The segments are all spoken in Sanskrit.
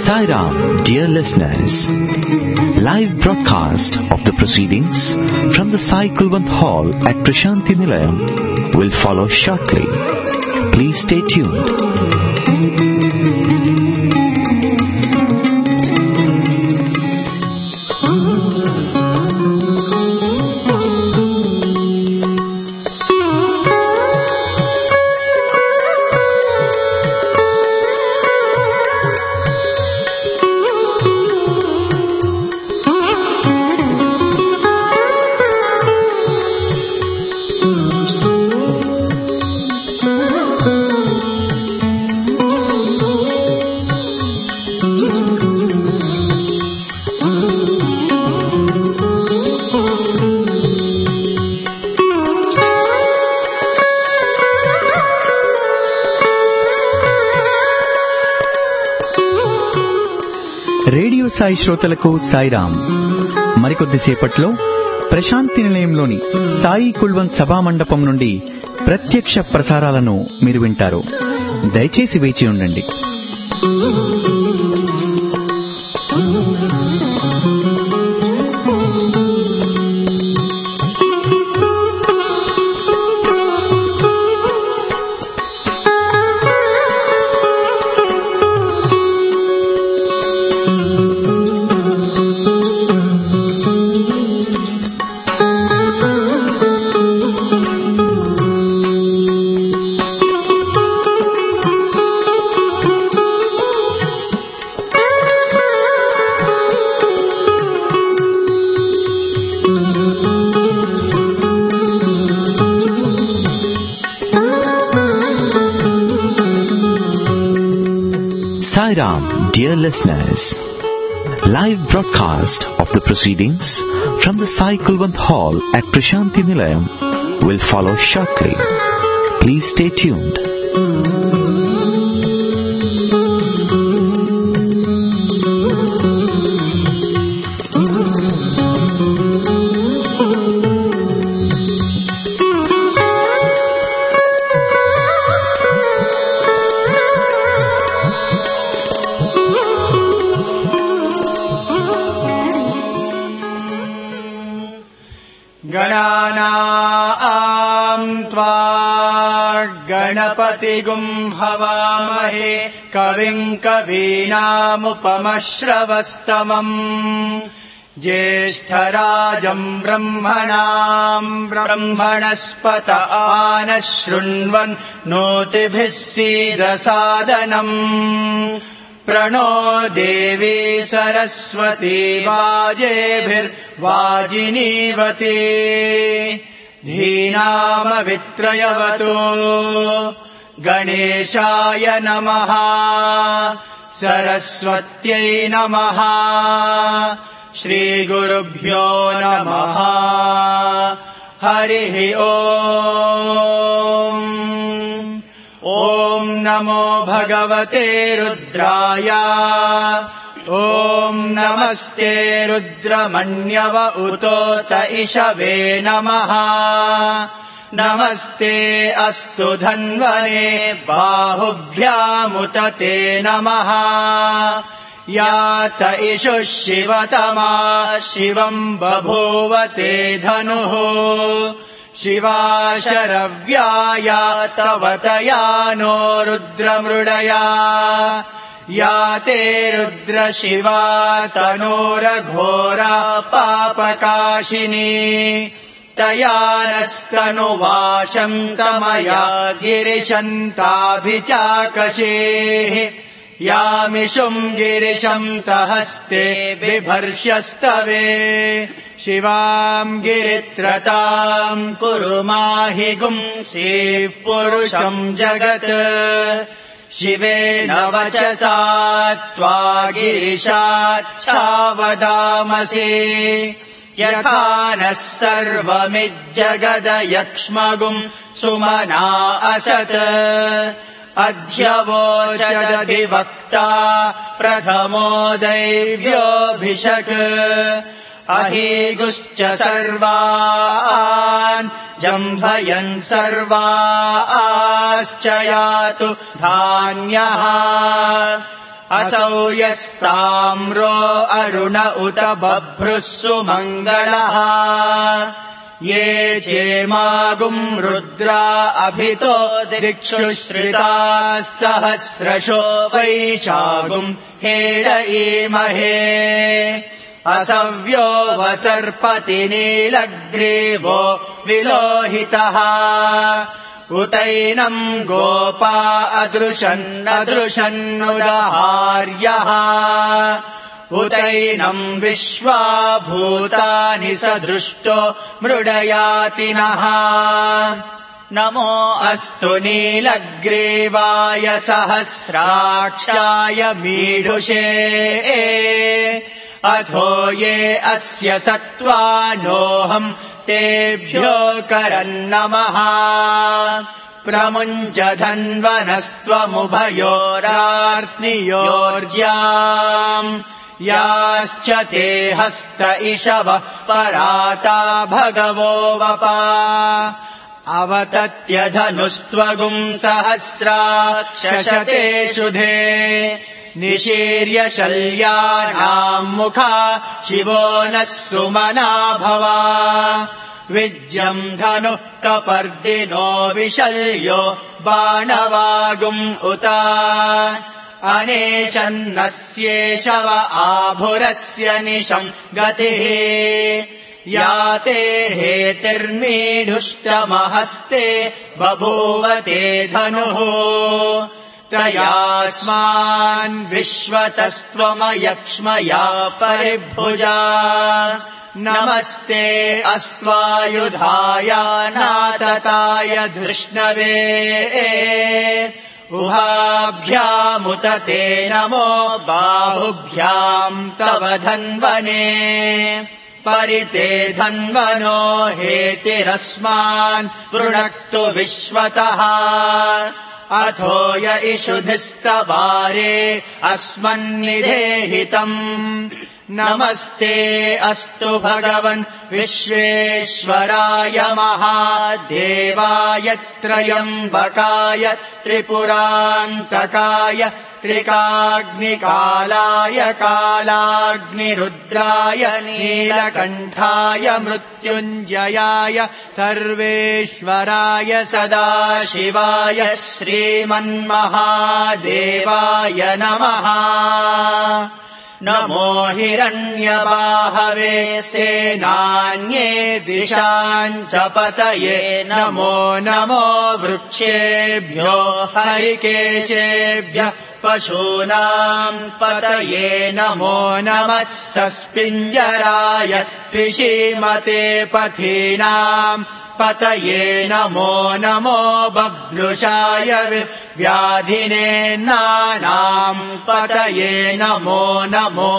Sai Ram, dear listeners. Live broadcast of the proceedings from the Sai Kulwant Hall at Prashanti Nilayam will follow shortly. Please stay tuned. Radio Sai శ్రోతలకు సాయిరాం. మరికొద్దిసేపట్లో ప్రశాంతి నిలయంలోని సాయి కుల్వంత్ సభా మండపం నుండి ప్రత్యక్ష ప్రసారాలను మీరు వింటారు. దయచేసి వేచి ఉండండి. Sai Ram, dear listeners. Live broadcast of the proceedings from the Sai Kulwant Hall at Prashanti Nilayam will follow shortly. Please stay tuned. गणानां त्वा गणपतिगुं हवामहे कविं कवीनामुपमश्रवस्तमम् ज्येष्ठराजं ब्रह्मणां ब्रह्मणस्पत आनः शृण्वन् नोतिभिः सीदसादनम् प्रणो देवी सरस्वती वाजेभिर्वाजिनीवती धीनामवित्रयवतु गणेशाय नमः सरस्वत्यै नमः श्रीगुरुभ्यो नमः हरिः ओम् ॐ नमो भगवते रुद्राय ॐ नमस्ते रुद्रमण्यव उतोत इषवे नमः नमस्ते अस्तु धन्वने बाहुभ्यामुत ते नमः यात इषुः शिवतमा शिवम् बभूव ते धनुः शिवा शरव्याया तव तया नो रुद्रमृडया या ते रुद्रशिवा तनूरघोरा पापकाशिनी तया नस्तनुवाशम् तमया गिरिशन्ताभिचाकशेः यामिषुम् गिरिशम् तहस्ते बिभर्ष्यस्तवे शिवाम् गिरित्रताम् कुरु माहि गुंसीः पुरुषम् जगत् शिवेन वचसा त्वा गिरिशाच्छावदामसि यथा नः सर्वमिज्जगदयक्ष्मगुम् सुमना असत् अध्यवोचदधिवक्ता प्रथमो दैव्योऽभिषक् अहीगुश्च सर्वान् जम्भयन् सर्वाश्च यातु धान्यः असौ यस्ताम्रो अरुण उत बभ्रुः सुमङ्गलः ये चेमागुम् रुद्रा अभितो दिक्षुश्रिताः सहस्रशो वैशागुम् हेडयीमहे असव्यो वसर्पति नीलग्रीवो विलोहितः उतैनम् गोपा अदृशन्नुदहार्यः उतैनम् विश्वा भूतानि सदृष्टो मृडयातिनः नमो अस्तु नीलग्रीवाय सहस्राक्षाय मीढुषे अथो ये अस्य सत्त्वानोऽहम् तेभ्यो करन्नमः प्रमुञ्च धन्वनस्त्वमुभयोरार्त्नियोर्ज्याम् याश्च ते हस्त इषवः पराता भगवो वपा अवतत्य धनुस्त्वगुम् सहस्राक्षशते शुधे निशीर्य शल्यानाम् मुखा शिवो नः सुमना भवा विज्यम् धनुः कपर्दिनो विशल्यो बाणवागुम् उता अनेशन्नस्येषव आभुरस्य निशम् गतिः याते हेतिर्मीढुष्टमहस्ते बभूवते धनुः त्रयास्मान् विश्वतस्त्वमयक्ष्मया परिभुजा नमस्ते अस्त्वायुधाय नातताय धृष्णवे उभाभ्यामुत ते नमो बाहुभ्याम् तव धन्वने परिते धन्वनो हेतिरस्मान् वृणक्तु विश्वतः अथो य इषुधिस्तवारे अस्मन्निधेहितम् नमस्ते अस्तु भगवन् विश्वेश्वराय महादेवाय त्र्यम्बकाय त्रिपुरान्तकाय त्रिकाग्निकालाय कालाग्निरुद्राय नीलकण्ठाय मृत्युञ्जयाय सर्वेश्वराय सदाशिवाय श्रीमन्महादेवाय नमः नमो हिरण्यबाहवे सेनान्ये दिशाम् च पतये नमो नमो वृक्षेभ्यो हरिकेशेभ्यः पशूनाम् पतये नमो नमः सस्पिञ्जराय त्रिशीमते पथीनाम् पतये नमो नमो बभ्लुषाय व्याधिनेन्नानाम् पतये नमो नमो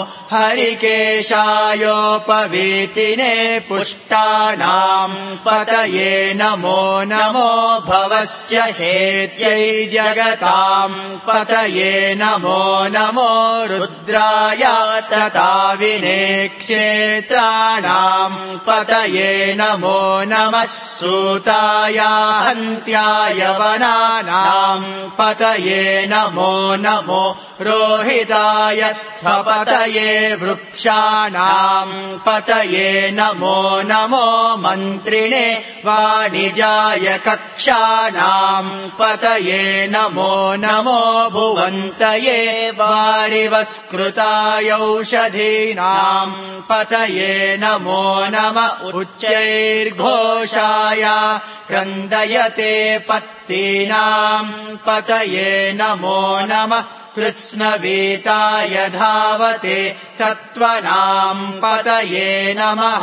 हरिकेशायोपवीतिने पुष्टानाम् पतये नमो नमो भवस्य हेत्यै जगताम् पतये नमो नमो रुद्राय तताविने क्षेत्राणाम् पतये नमो नमः सूताय हन्त्याय वनानाम् पतये नमो नमो रोहिताय स्थपतये वृक्षाणाम् पतये नमो नमो मन्त्रिणे वाणिजाय कक्षाणाम् पतये नमो नमो भुवन्तये वारिवस्कृताय औषधीनाम् पतये नमो नम उच्चैर्घोषाय क्रन्दयते पत्तीनाम् पतये नमो नमः कृत्स्नवीताय धावते सत्त्वनाम् पतये नमः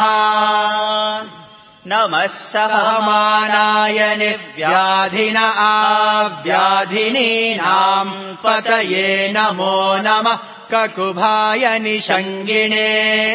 नमः सहमानाय निर्व्याधिन आव्याधिनीनाम् पतये नमो नमः ककुभाय निषङ्गिणे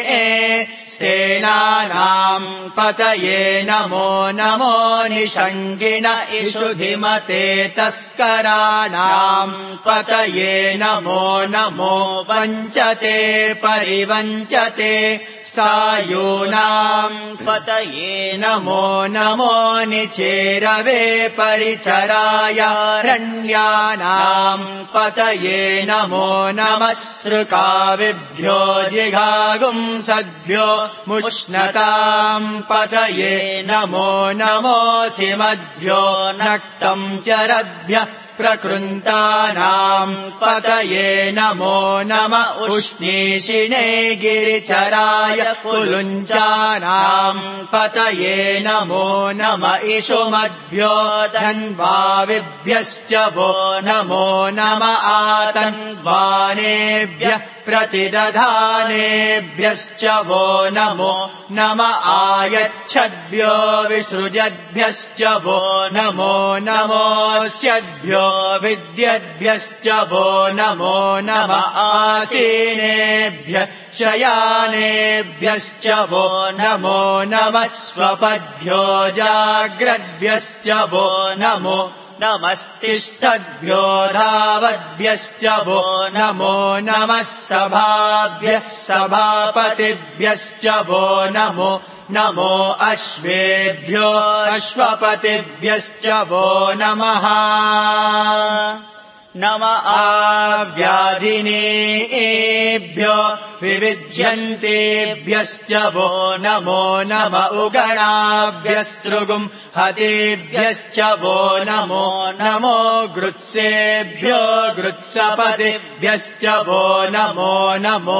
सेनानाम् पतये नमो नमो निषङ्गिण इषुधिमते तस्कराणाम् पतये नमो नमो वञ्चते परिवञ्चते सायूनाम् पतये नमो नमो निचेरवे परिचराय रण्यानाम् पतये नमो नमः सृकाविभ्यो जिघागुंसद्भ्यो मुष्णताम् पतये नमो नमोऽसिमद्भ्यो नक्तम् चरद्भ्यः प्रकृन्तानाम् पतये नमो नम उष्णीषिणे गिरिचराय कुलुञ्चानाम् पतये नमो नम इषुमद्भ्यो धन्वाविभ्यश्च वो नमो नम आतन्वानेभ्यः प्रतिदधानेभ्यश्च वो नमो नम आयच्छद्भ्यो विसृजद्भ्यश्च वो नमो नमोऽस्यद्भ्यो विद्यद्भ्यश्च वो नमो नम आसीनेभ्यः शयानेभ्यश्च वो नमो नमः स्वपद्भ्यो जाग्रद्भ्यश्च वो नमो नमस्तिष्ठद्भ्यो धावद्भ्यश्च वो नमो नमः सभाभ्यः सभापतिभ्यश्च वो नमो नमो अश्वेभ्यो अश्वपतिभ्यश्च वो नमः नम आव्याधिनेभ्यो विविध्यन्तेभ्यश्च वो नमो नम उगणाभ्यस्तृगुम् हतेभ्यश्च वो नमो नमो गृत्सेभ्यो गृत्सपतिभ्यश्च वो नमो नमो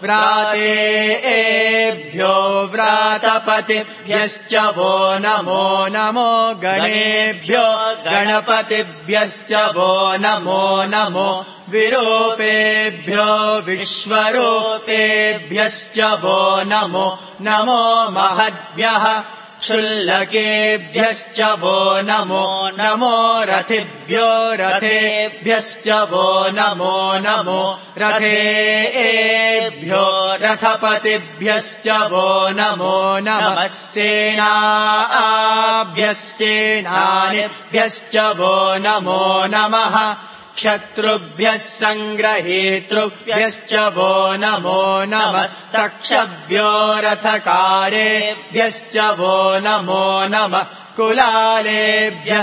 व्रातेभ्यो व्रातपतिभ्यश्च वो नमो नमो गणेभ्यो गणपतिभ्यश्च वो नमो नमो विरूपेभ्यो विश्वरूपेभ्यश्च वो नमो नमो महद्भ्यः क्षुल्लकेभ्यश्च वो नमो नमो रथिभ्यो रथेभ्यश्च वो नमो नमो रथेभ्यो रथपतिभ्यश्च वो नमो नमः सेनाभ्यः सेनानिभ्यश्च वो नमो नमः क्षत्रुभ्यः सङ्ग्रहेतृभ्यश्च वो नमो नमस्तक्षभ्यो रथकारेभ्यश्च वो नमो नमः कुलालेभ्यः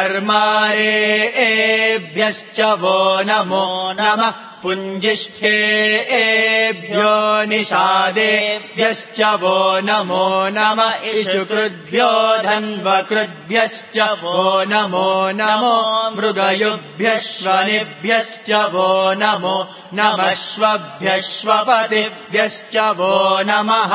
कर्मारेभ्यश्च वो नमो नमः पुञ्जिष्ठेभ्यो निषादेभ्यश्च वो नमो नम इषुकृद्भ्यो धन्वकृद्भ्यश्च वो नमो नमो मृगयुभ्यश्वनिभ्यश्च वो नमो नमश्वभ्यश्वपतिभ्यश्च वो नमः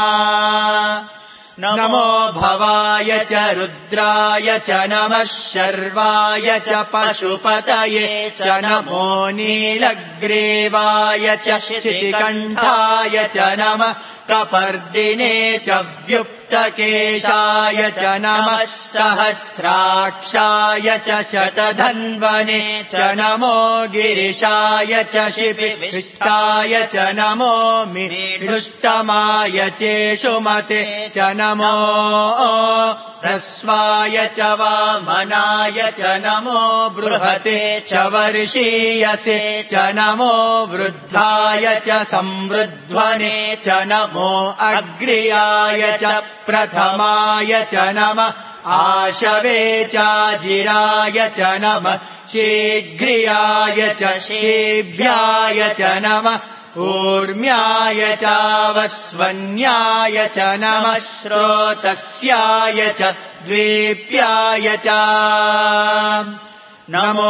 नमो भवाय च रुद्राय च नमः शर्वाय च पशुपतये च नमो नीलग्रीवाय च शितिकण्ठाय च नमः कपर्दिने च व्युक्तकेशाय च नमः सहस्राक्षाय च शतधन्वने च नमो गिरिशाय च शिपिविष्टाय च नमो मीढुष्टमाय चेषुमते च नमो ह्रस्वाय च वामनाय च नमो बृहते च वर्षीयसे च नमो वृद्धाय च संवृध्वने च नमो अग्र्याय च प्रथमाय च नमः आशवे चाजिराय च नमः शीघ्रियाय च शीभ्याय च नमः ऊर्म्याय चावस्वन्याय च नमः श्रोतस्याय च द्वीप्याय च नमो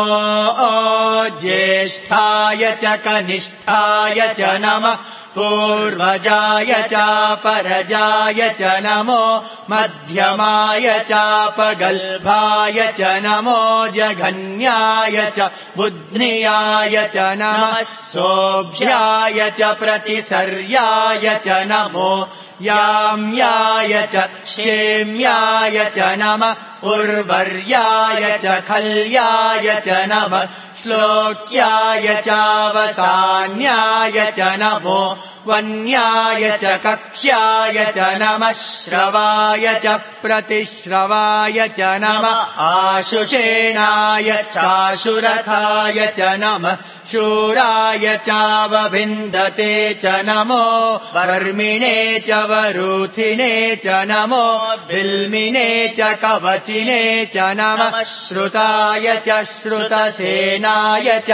ज्येष्ठाय च कनिष्ठाय च नमः पूर्वजाय चापरजाय च नमो मध्यमाय चापगल्भाय च नमो जघन्याय च बुध्नियाय च नमः सोभ्याय च प्रतिसर्याय च नमो याम्याय च क्षेम्याय च नमः उर्वर्याय च खल्याय च नमः श्लोक्याय चावसान्याय च नमो वन्याय च कक्ष्याय च नमः श्रवाय च प्रतिश्रवाय च नमः आशुषेणाय चाशुरथाय च नमः शूराय चावभिन्दते च नमो वर्मिणे च वरूथिने च नमो बिल्मिने च कवचिने च नमः श्रुताय च श्रुतसेनाय च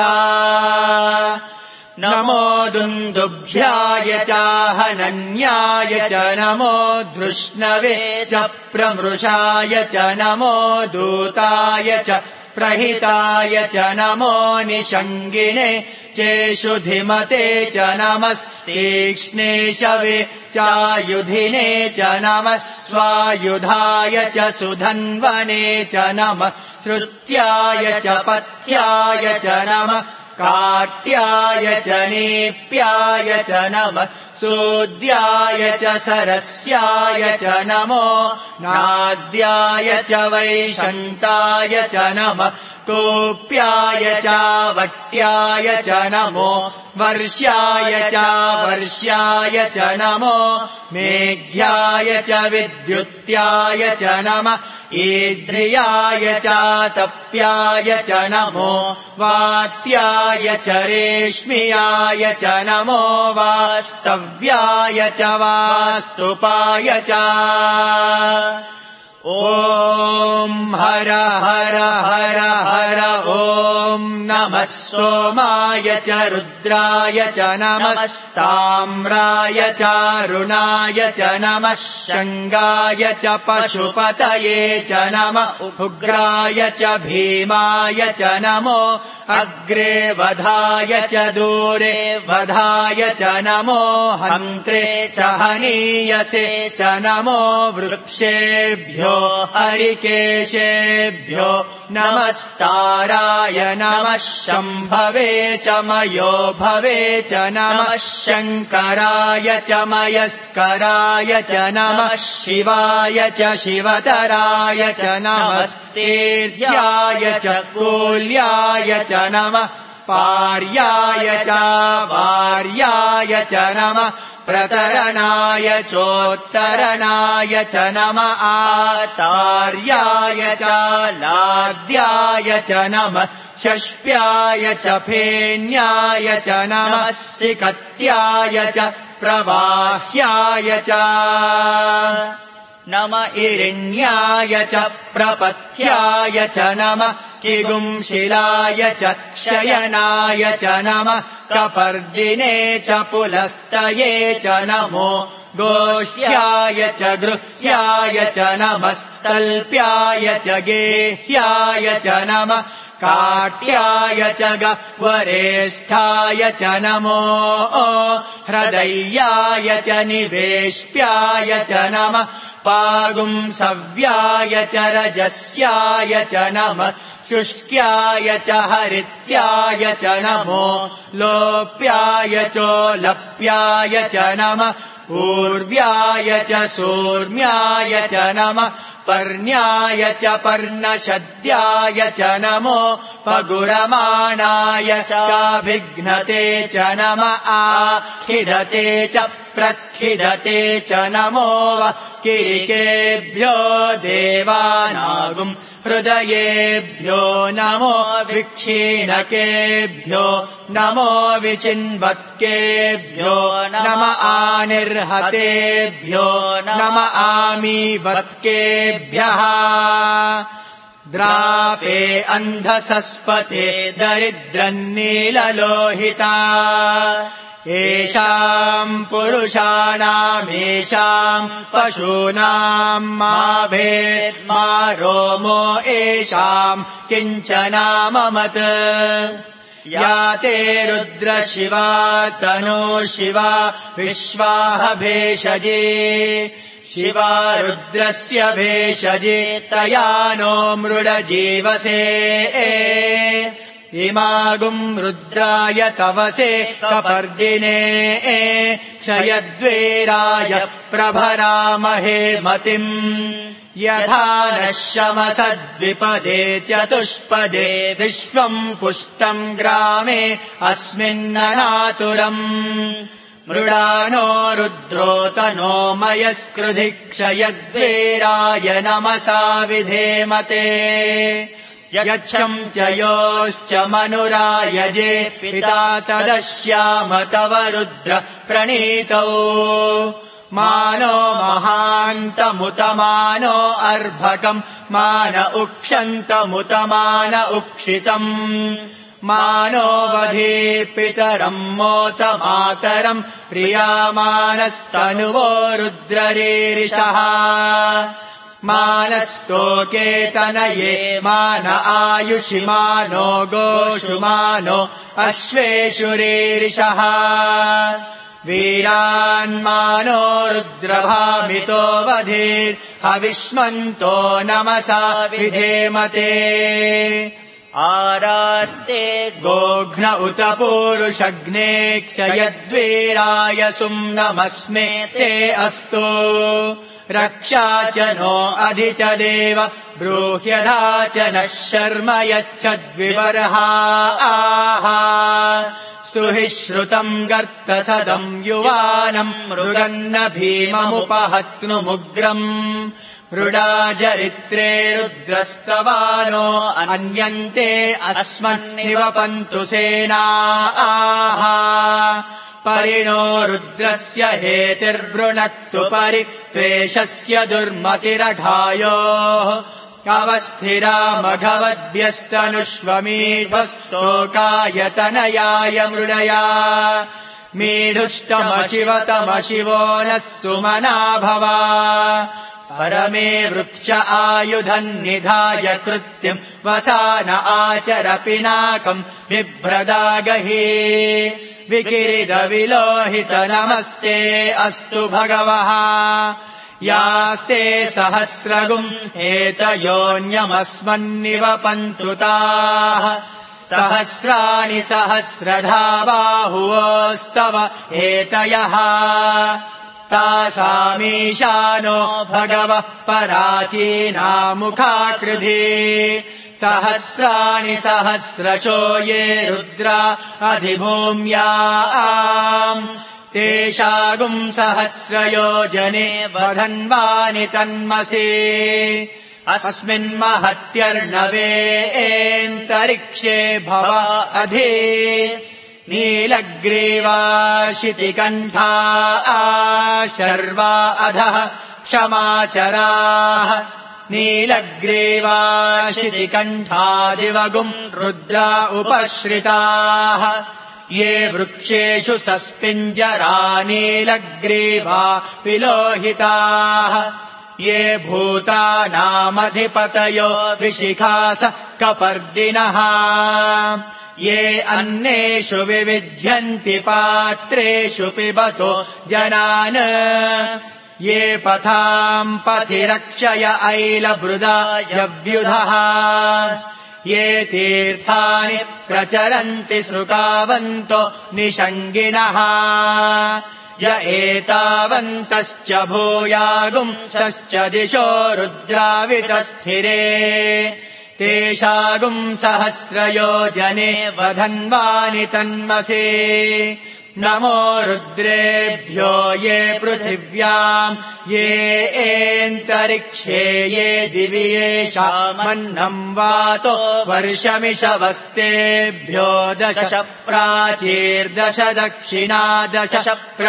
नमो दुन्दुभ्याय चाहनन्याय च नमो धृष्णवे च प्रमृषाय च नमो दूताय च प्रहिताय च नमो निषङ्गिने चेषुधिमते च नमस्तीक्ष्णेशवे चायुधिने च नमः स्वायुधाय च सुधन्वने च नमः श्रुत्याय च पथ्याय च नमः काट्याय च नेप्याय च नमः सूद्याय च सरस्याय च नमो नाद्याय च वैशन्ताय च नमः कोप्याय च वट्याय च नमो वर्ष्याय च वर्ष्याय च नमो मेघ्याय च विद्युत्याय च नमः ईद्रियाय च तप्याय च नमो वात्याय च रेश्मियाय च नमो वास्तव्याय च वास्तुपाय च ॐ हर हर हर हर ॐ नमः सोमाय च रुद्राय च नमस्ताम्राय चारुणाय च नमः शङ्गाय च पशुपतये च नमः उग्राय च भीमाय च नमो अग्रे वधाय च दूरे वधाय च नमो हन्त्रे च हनीयसे च नमो वृक्षेभ्यो हरिकेशेभ्यो नमस्ताराय नमः शम्भवे च मयो भवे च नमः शङ्कराय च मयस्कराय च नमः शिवाय च शिवतराय च नमस्तेर्याय च कूल्याय च नमः पार्याय च वार्याय च नमः प्रतरणाय चोत्तरणाय च नमः आतार्याय च लाद्याय च नमः शष्प्याय च फेन्याय च नमः सिकत्याय च प्रवाह्याय च नम इरिण्याय च प्रपथ्याय च नमः किगुंशिलाय च क्षयनाय च नमः कपर्दिने च पुलस्तये च नमो गोष्ठ्याय च गृह्याय च नमस्तल्प्याय च गेह्याय च नमः काट्याय च गह्वरेष्ठाय च नमो हृदय्याय च निवेश्प्याय च नमः पागुंसव्याय च रजस्याय च नमः शुष्क्याय च हरित्याय च नमो लोप्याय चोलप्याय च नमः पूर्व्याय च सूर्म्याय च नमः पर्ण्याय च पर्णशद्याय च नमो पगुरमाणाय चाभिघ्नते च नमः आखिडते च प्रखिडते च नमो किरिकेभ्यो देवानागुम् हृदयेभ्यो नमो विक्षीणकेभ्यो नमो विचिन्वत्केभ्यो नम आनिर्हतेभ्यो नम आमीवत्केभ्यः द्रापे अन्धसस्पते दरिद्रन्नीललोहिता येषाम् पुरुषाणामेषाम् पशूनाम् मा भेद् मा रोमो येषाम् किञ्चनाममत् या ते रुद्रशिवा तनो शिवा विश्वाह भेषजे शिवा रुद्रस्य भेषजे तया नो मृडजीवसे इमागुम् रुद्राय तवसे कपर्दिने क्षयद्वेराय प्रभरामहे मतिम् यथा नः शमसद्विपदे चतुष्पदे विश्वम् पुष्टम् ग्रामे अस्मिन्ननातुरम् मृडानो रुद्रोतनो मयस्कृधि क्षयद्वेराय नमसा विधेमते यच्छं च योश्च मनुरायजे पिता तदश्याम तव रुद्र प्रणीतौ मानो महान्तमुतमानो अर्भकम् मान उक्षन्तमुतमान उक्षितम् मानो वधे पितरम् मोत मातरम् प्रियामानस्तनुवो रुद्ररीरिषः मानस्तोके तनये मान आयुषि मानो गोषु मानो अश्वेषु रीरिषः वीरान्मानो रुद्रभामितो वधेर् हविष्मन्तो नमसा विधेमते आरात्ते गोघ्न उत पूरुषग्ने क्षयद्वीराय सुम्नमस्मे ते अस्तु रक्षा च नो अधि च देव ब्रूह्यधा च नः शर्म यच्छद्विवर्हा आहा स्तुहि श्रुतम् गर्तसदम् युवानम् मृगन्न भीममुपहत्नुमुग्रम् मृडाजरित्रे रुद्रस्तवानो अन्यन्ते अस्मन्निवपन्तु सेनाः परिणो रुद्रस्य हेतिर्वृणक्तु परित्वेषस्य दुर्मतिरघायोः अवस्थिरा मघवद्भ्यस्तनुष्वमीढस्तोकायतनयाय मृडया मीढुष्टमशिवतमशिवो नः सुमना भवा परमे वृक्ष आयुधन्निधाय कृत्यम् वसान आचर पिनाकम् बिभ्रदागहि विकिरिदविलोहित नमस्ते अस्तु भगवः यास्ते सहस्रगुम् एतयोऽन्यमस्मन्निवपन्तु ताः सहस्राणि सहस्रधा बाहुवोस्तव एतयः तासामीशानो भगवः पराचीनामुखाकृधि सहस्राणि सहस्रशो ये रुद्रा अधिभूम्याम् तेषागुम् सहस्रयोजने वधन्वानि तन्मसि अस्मिन्महत्यर्णवेऽन्तरिक्षे भव अधि नीलग्रीवाशितिकण्ठा शर्वा अधः क्षमाचराः नीलग्रीवाशितिकण्ठादिवगुम् रुद्रा उपश्रिताः ये वृक्षेषु सस्पिञ्जरा नीलग्रीवा विलोहिताः ये भूतानामधिपतयो विशिखास कपर्दिनः ये अन्नेषु विविध्यन्ति पात्रेषु पिबतो जनान् ये पथाम् पथि रक्षय ऐलभृदायव्युधः ये तीर्थानि प्रचरन्ति सृकावन्तो निषङ्गिणः य एतावन्तश्च भूयागुंसश्च दिशो रुद्रावितस्थिरे तेषागुम् सहस्रयोजने वधन्वानि तन्मसे नमो रुद्रेभ्यो ये पृथिव्याम् ये एन्तरिक्षे ये दिवि येषामन्नम् वातो वर्षमिषवस्तेभ्यो दश प्राचीर्दश दक्षिणा दश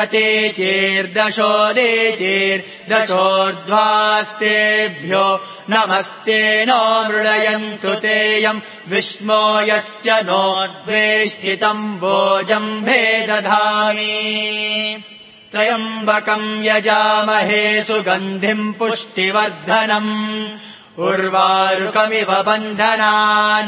प्रतीचीर्दशोदेचीर्दशोर्ध्वास्तेभ्यो नमस्ते नो मृडयन्तु तेयम् विष्मो यश्च नोद्वेष्टितम् भोजम्भे दधामि त्र्यम्बकम् यजामहे सुगन्धिम् पुष्टिवर्धनम् उर्वारुकमिव बन्धनान्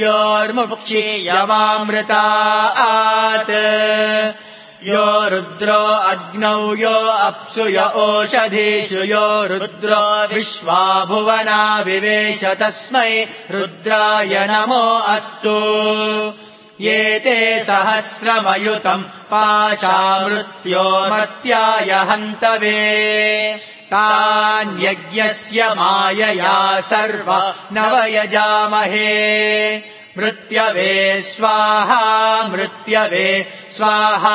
मृत्योर्मुक्षीयमामृतात् यो रुद्रो अग्नौ यो अप्सु य ओषधीषु यो रुद्रो विश्वा भुवना विवेश तस्मै रुद्राय नमो अस्तु ये ते सहस्रमयुतम् पाशामृत्यो मर्त्याय हन्तवे तान्यज्ञस्य मायया सर्व नवयजामहे मृत्यवे स्वाहा मृत्यवे स्वाहा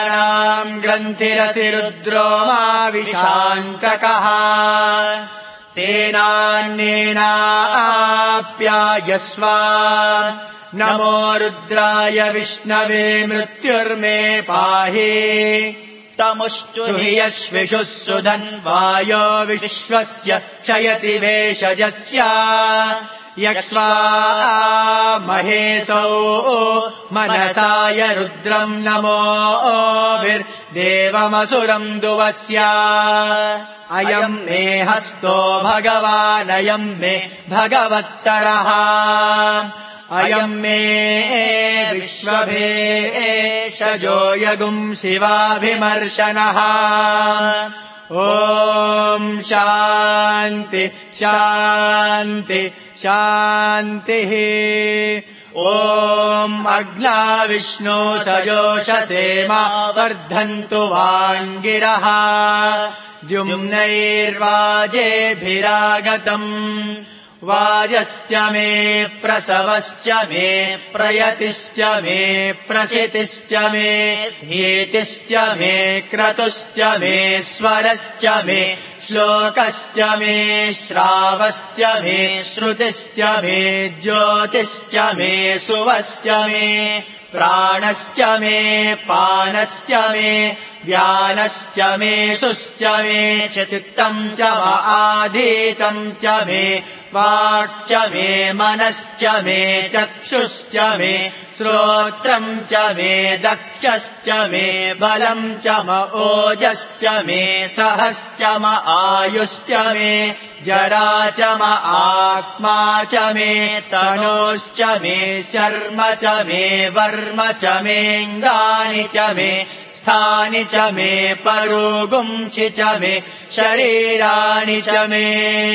प्राणानाम् ग्रन्थिरसि रुद्रो मा विशान्तकः तेनान्येनाप्यायस्व नमो रुद्राय विष्णवे मृत्युर्मे पाहि तमुष्टुहि यश्विषुः सुधन्वायो विश्वस्य क्षयति वेषजस्य यक्ष्वा महेशौ मनसाय रुद्रम् नमोभिर्देवमसुरम् दुवस्य अयम् मे हस्तो भगवानयम् मे भगवत्तरः अयम् मे विश्वभेषजो यगुम् शिवाभिमर्शनः ॐ शान्ति शान्ति शान्तिः ॐ अग्ना विष्णो सजोषसेमा वर्धन्तु वाङ्गिरः द्युम्नैर्वाजेभिरागतम् वाजश्च मे प्रसवश्च मे प्रयतिश्च मे प्रसितिश्च मे धीतिश्च मे क्रतुश्च मे स्वरश्च मे श्लोकश्च मे श्रावश्च मे श्रुतिश्च मे ज्योतिश्च मे सुवश्च मे प्राणश्च मे पानश्च मे व्यानश्च मे सुश्च मे चित्तम् च आधीतम् च मे वाक् च मे मनश्च मे चक्षुश्च मे श्रोत्रम् च मे दक्षश्च मे बलम् च म ओजश्च मे सहश्च म आयुश्च मे जरा च म आत्मा च मे तनोश्च मे शर्म च मे वर्म च मेऽङ्गानि च मे स्थानि च मे परोगुंसि च मे शरीराणि च मे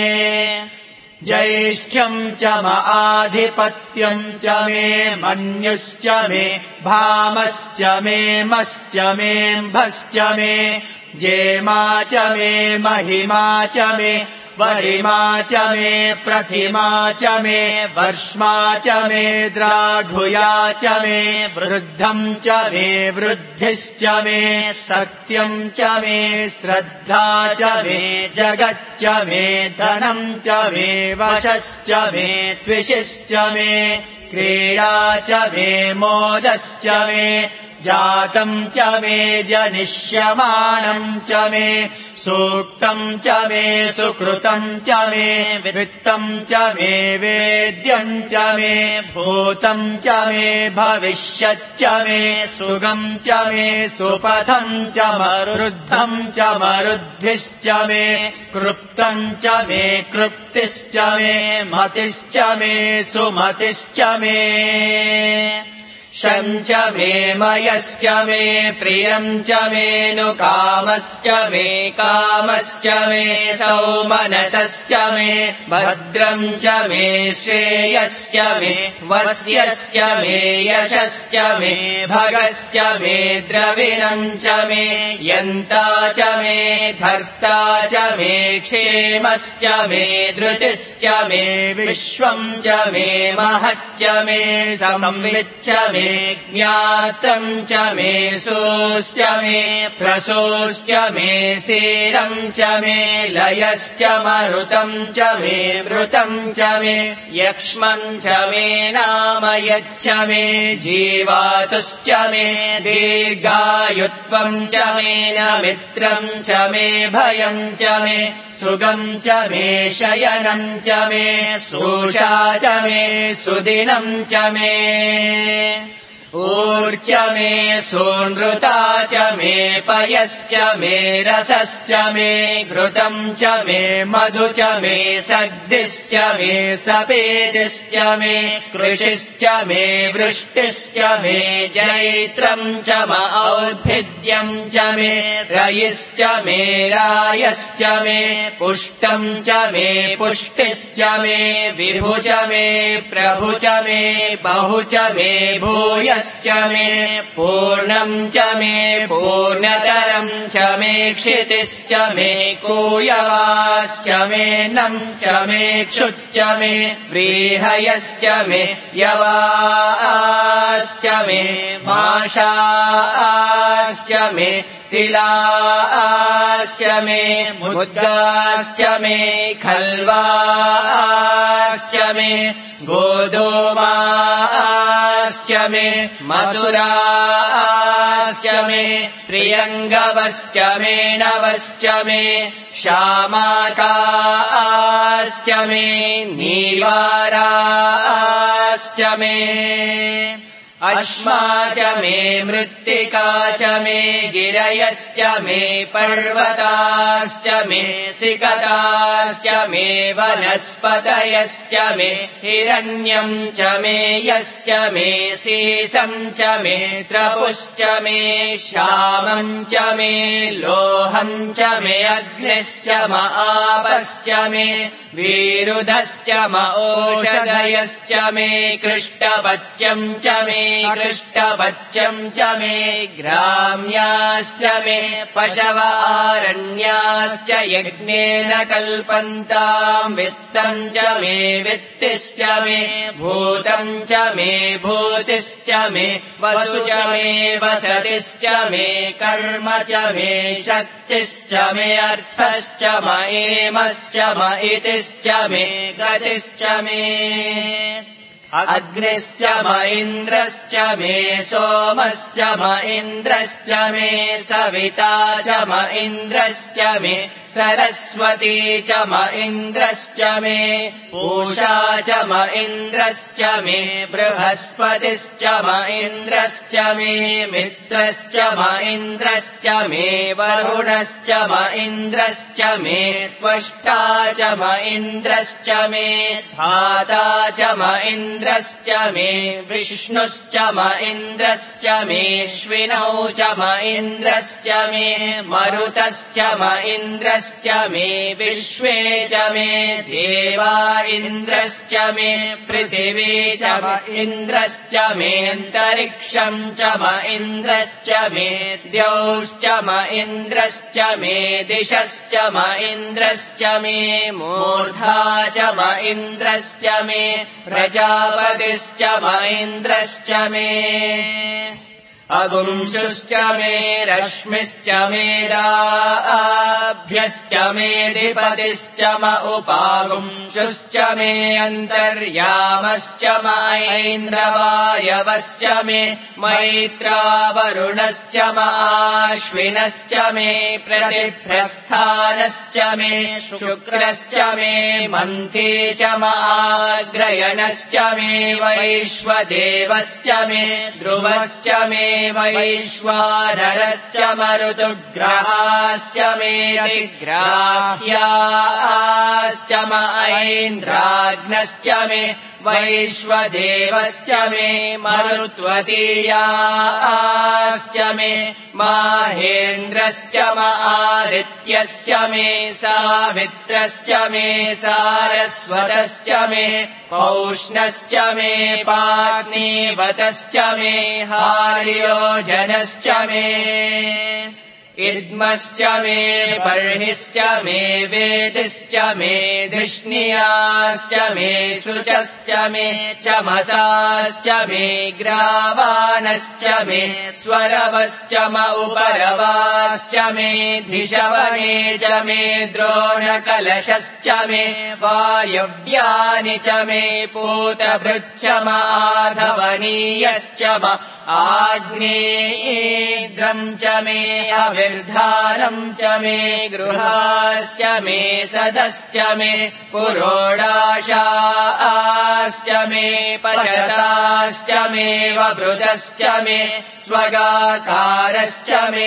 ज्यैष्ठ्यम् च म आधिपत्यम् च मे मन्युश्च मे भामश्च मे मश्च मेऽम्भश्च मे जेमा च मे महिमा च मे वरिमा च मे प्रतिमा च मे वर्ष्मा च मे द्राघुया च मे वृद्धम् च मे वृद्धिश्च मे सत्यम् च मे श्रद्धा च मे जगच्च मे धनम् च मे वशश्च मे त्विषिश्च मे क्रीडा च मे मोदश्च मे जातम् च मे जनिष्यमानम् च मे सूक्तम् च मे सुकृतम् च मे वित्तम् च मे वेद्यम् च मे भूतम् च मे भविष्यच्च मे सुगम् च मे सुपथम् च मरुद्धम् च मरुद्धिश्च मे कृप्तम् च मे कृप्तिश्च मे मतिश्च मे सुमतिश्च मे शम् च मे मयश्च मे प्रियम् च मे नुकामश्च मे कामश्च मे सौमनसश्च मे भद्रम् च मे श्रेयश्च मे वस्यश्च मे यशश्च मे भगश्च मे द्रविणम् च मे यन्ता च मे धर्ता च मे क्षेमश्च मे धृतिश्च मे विश्वम् च मे महश्च मे संविच्च मे ज्ञातम् च मे सोश्च मे प्रसोश्च मे सीरम् च मे लयश्च मरुतम् च मे मृतम् च मे यक्ष्मम् च मे नामयच्च मे जीवातुश्च मे दीर्घायुत्वम् च मे नमित्रम् च मे भयम् च मे सुगम् च मे शयनम् च मे सोषा च मे सुदिनम् च मे ऊर्च मे सोनृता च मे पयश्च मे रसश्च मे घृतम् च मे मधु च मे सग्धिश्च मे सपेतिश्च मे कृषिश्च मे वृष्टिश्च मे जैत्रम् च म औद्भिद्यम् च मे रयिश्च मे रायश्च मे पुष्टम् च मे पुष्टिश्च मे विभु च मे प्रभु च मे बहु च मे भूय मे पूर्णम् च मे पूर्णतरम् च मे क्षितिश्च मे कूयवाश्च मे नम् च मे क्षुच्च मे व्रीहयश्च मे यवाश्च मे माषाश्च मे तिलाश्च मे मुद्गाश्च मे खल्वाश्च मे गोधूमाश्च मे मसुराश्च मे प्रियङ्गवश्च मे नवश्च मे श्यामाकाश्च मे नीवाराश्च मे अश्मा च मे मृत्तिका च मे गिरयश्च मे पर्वताश्च मे सिकताश्च मे वनस्पतयश्च मे हिरण्यम् च मे यश्च मे सीसम् च मे त्रपुश्च मे श्यामम् च मे लोहम् च मे अग्निश्च म आपश्च मे वीरुधश्च म ओषधयश्च मे कृष्टपच्यम् च मे कृष्टपच्यम् च मे ग्राम्याश्च मे पशवारण्याश्च यज्ञेन कल्पन्ताम् वित्तम् च मे वित्तिश्च मे भूतम् च मे भूतिश्च मे वसु च मे वसतिश्च मे कर्म च मे शक्तिश्च मे अर्थश्च म एमश्च म इतिश्च मे गतिश्च मे अग्निश्च म इन्द्रश्च मे सोमश्च म इन्द्रश्च मे सविता च म इन्द्रश्च मे सरस्वती च म इन्द्रश्च मे पूषा च म इन्द्रश्च मे बृहस्पतिश्च म इन्द्रश्च मे मित्रश्च म इन्द्रश्च मे वरुणश्च म इन्द्रश्च मे त्वष्टा च म इन्द्रश्च मे धाता च म इन्द्रश्च मे विष्णुश्च म इन्द्रश्च मे श्विनौ च म इन्द्रश्च मे मरुतश्च म इन्द्रश्च मे विश्वे च मे देवा इन्द्रश्च मे पृथिवी च म इन्द्रश्च मे अन्तरिक्षम् च म इन्द्रश्च मे द्यौश्च म इन्द्रश्च मे दिशश्च म इन्द्रश्च मे मूर्धा च म इन्द्रश्च मे प्रजापतिश्च म इन्द्रश्च मे अगुंशुश्च मे रश्मिश्च मे राभ्यश्च मे अधिपतिश्च म उपागुंशुश्च मे अन्तर्यामश्च म ऐन्द्रवायवश्च मे मैत्रावरुणश्च म आश्विनश्च मे प्रतिप्रस्थानश्च मे शुक्रश्च मे मन्थी च म आग्रयणश्च मे वैश्वदेवश्च मे ध्रुवश्च मे वैश्वानरश्च मरुतुग्रहाश्च मे ग्राह्याश्च म ऐन्द्राग्नश्च मे वैश्वदेवश्च मे मरुत्वतीयाश्च मे माहेन्द्रश्च म आदित्यश्च मे सावित्रश्च मे सारस्वतश्च मे पौष्णश्च मे पाग्नीवतश्च मे हार्योजनश्च मे इद्मश्च मे बर्हिश्च मे वेदिश्च मे धिष्णियाश्च मे शुचश्च मे चमसाश्च मे ग्रावाणश्च मे स्वरवश्च म उपरवाश्च मे धिषवणे च मे द्रोणकलशश्च मे वायव्यानि च मे पूतभृच्च म आधवनीयश्च म आग्नेयीद्रम् च मे अविर्धानम् च मे गृहाश्च मे सदश्च मे पुरोडाशाश्च मे पशताश्च मे वभृतश्च मे स्वगाकारश्च मे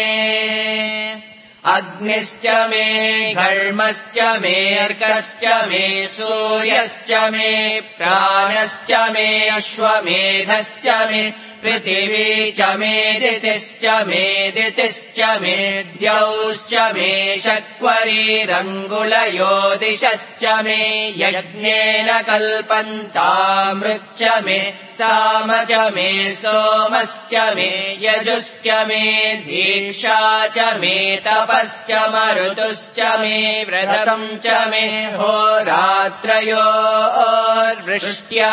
अग्निश्च मे घर्मश्च मे अर्कश्च मे सूर्यश्च मे प्राणश्च मे अश्वमेधश्च मे पृथिवी च मे दितिश्च मे दितिश्च मे द्यौश्च मे शक्वरीरङ्गुलयो दिशश्च मे यज्ञेन कल्पन्तामृच्च मे साम च मे सोमश्च मे यजुश्च मे दीक्षा च मे तपश्च मरुतुश्च मे व्रतम् च मे होरात्रयोर्वृष्ट्या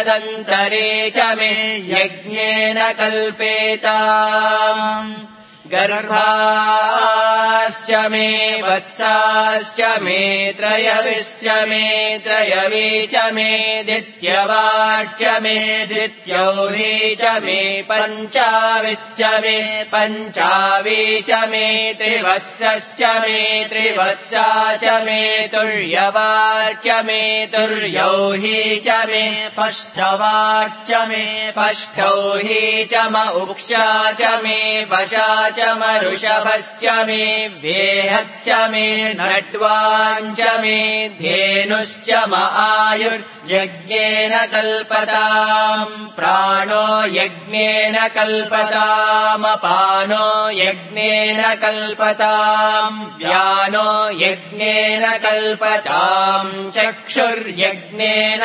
बृहद्रदन्तरे च मे यज्ञेन कल्पेताम् गर्भाश्च मे वत्साश्च मे त्रयविश्च मे त्रयवी च मे द्वितीयवाश्च मे द्वितीयौरी च मे पञ्चाविश्च मे पञ्चावी च मे त्रिवत्सश्च मे त्रिवत्सा च मे तुर्यवाश्च मे तुर्यौही च मे पष्ठवाश्च मे पष्ठौही च म उक्षा च मे वशा च मरुषभश्च मे वेहच्च मे नड्वाञ्च मे धेनुश्च म आयुर्यज्ञेन कल्पताम् प्राणो यज्ञेन कल्पताम् अपानो यज्ञेन कल्पताम् व्यानो यज्ञेन कल्पताम् चक्षुर्यज्ञेन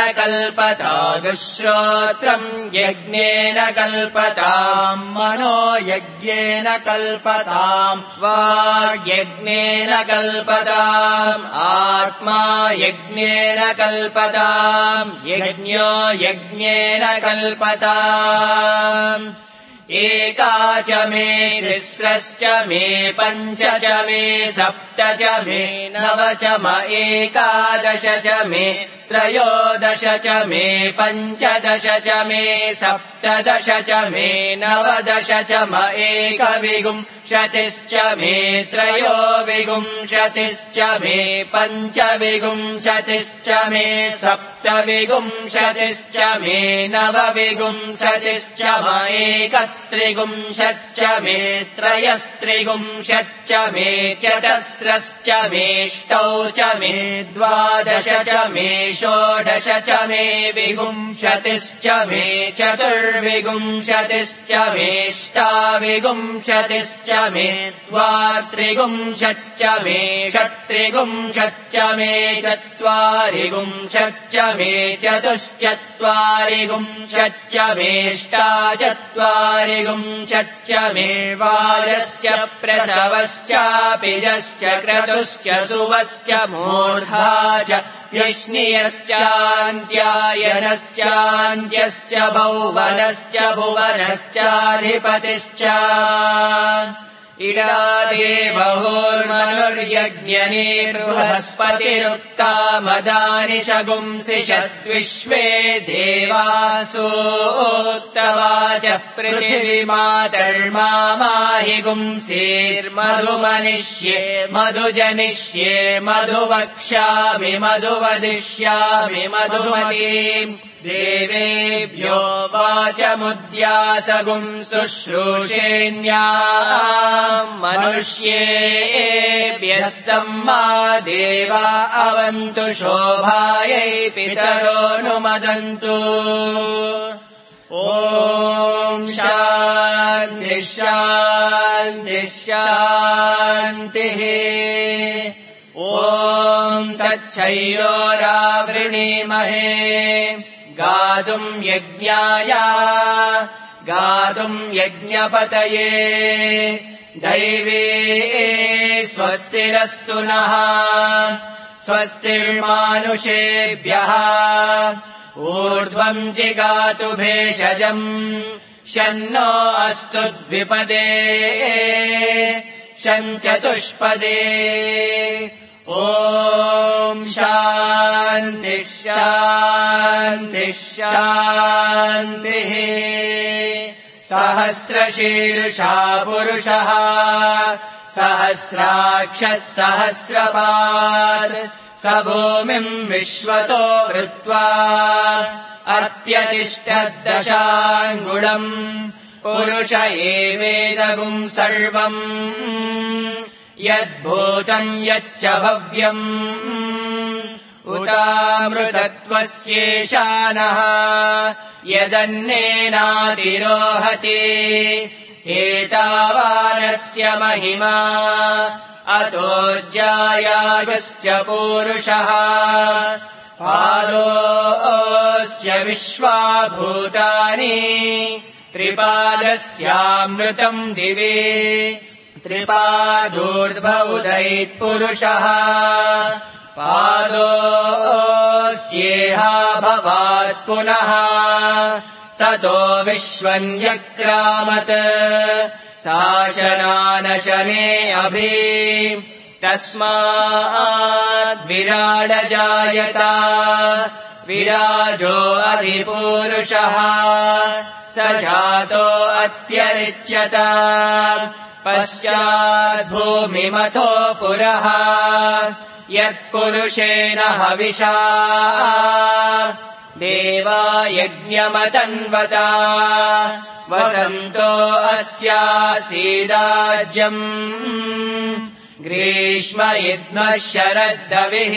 कल्पतागुश्रोत्रम् यज्ञेन कल्पताम् मनो यज्ञेन कल्पताम् वाग्यज्ञेन कल्पताम् आत्मा यज्ञेन कल्पताम् यज्ञो यज्ञेन कल्पताम् एका च मे तिस्रश्च मे पञ्च च मे सप्त च मे नव च म एकादश च मे त्रयोदश च मे पञ्चदश च मे सप्तदश च मे नवदश च म एकविंशतिश्च मे त्रयोविंशतिश्च मे पञ्चविंशतिश्च मे सप्तविंशतिश्च मे नवविंशतिश्च म एकत्रिंशच्च मे त्रयस्त्रिंशच्च मे चतस्रश्च मेष्टौ च मे द्वादश च मे षोडश च मे विंशतिश्च मे चतुर्विंशतिश्च मेष्टाविंशतिश्च मे द्वात्रिंशच्च मे षट्त्रिंशच्च मे चत्वारिंशच्च मे चतुश्चत्वारिंशच्च मेष्टाचत्वारिंशच्च मे वाजश्च प्रसवश्चापिजश्च क्रतुश्च सुवश्च मूर्धा च यष्णियश्चान्त्यायनश्चान्त्यश्च भौवनश्च भुवनश्चाधिपतिश्च इडादेवहोर्मनुर्यज्ञने बृहस्पतिरुक्ता मदानि शगुंसि षद्विश्वे देवासोक्तवाच पृथिवीमातर्माहि गुंसेर्मधुमनिष्ये मधुजनिष्ये मधुवक्ष्यामि मधुवदिष्यामि मधुमतीम् देवेभ्यो वाचमुद्यासगुं शुश्रूषेण्याम् मनुष्येभ्यस्तम् मा देवा अवन्तु शोभायै पितरोऽनुमदन्तु ॐ शान्तिः शान्तिः शान्तिः ॐ तच्छयोरावृणीमहे गातुम् यज्ञाय गातुम् यज्ञपतये दैवे स्वस्तिरस्तु नः स्वस्तिर्मानुषेभ्यः ऊर्ध्वम् जिगातु भेषजम् शन्नो अस्तु द्विपदे शञ्चतुष्पदे ॐ शान्तिः शान्तिः शान्तिः सहस्रशीर्षा पुरुषः सहस्राक्षः सहस्रपात् स भूमिम् विश्वतो हृत्वा अत्यतिष्ठद्दशाङ्गुलम् पुरुष एवेदगुम् सर्वम् यद्भूतम् यच्च भव्यम् उतामृतत्वस्येषानः यदन्नेनातिरोहति एतावानस्य महिमा अतो ज्यायागश्च पूरुषः पादोऽस्य विश्वाभूतानि त्रिपादस्यामृतम् दिवे त्रिपादोर्ध्वौदैत्पुरुषः पादोऽस्येहा भवात् पुनः ततो विश्वम् यक्रामत् साशनानशने अभि तस्माद्विराड जायत विराजो अधिपूरुषः स जातो अत्यरिच्यत पश्चाद्भूमिमथो पुरः यत्पुरुषेण हविषा देवा यज्ञमतन्वता वसन्तो अस्यासीदाज्यम् ग्रीष्म इद्मः शरद्दविः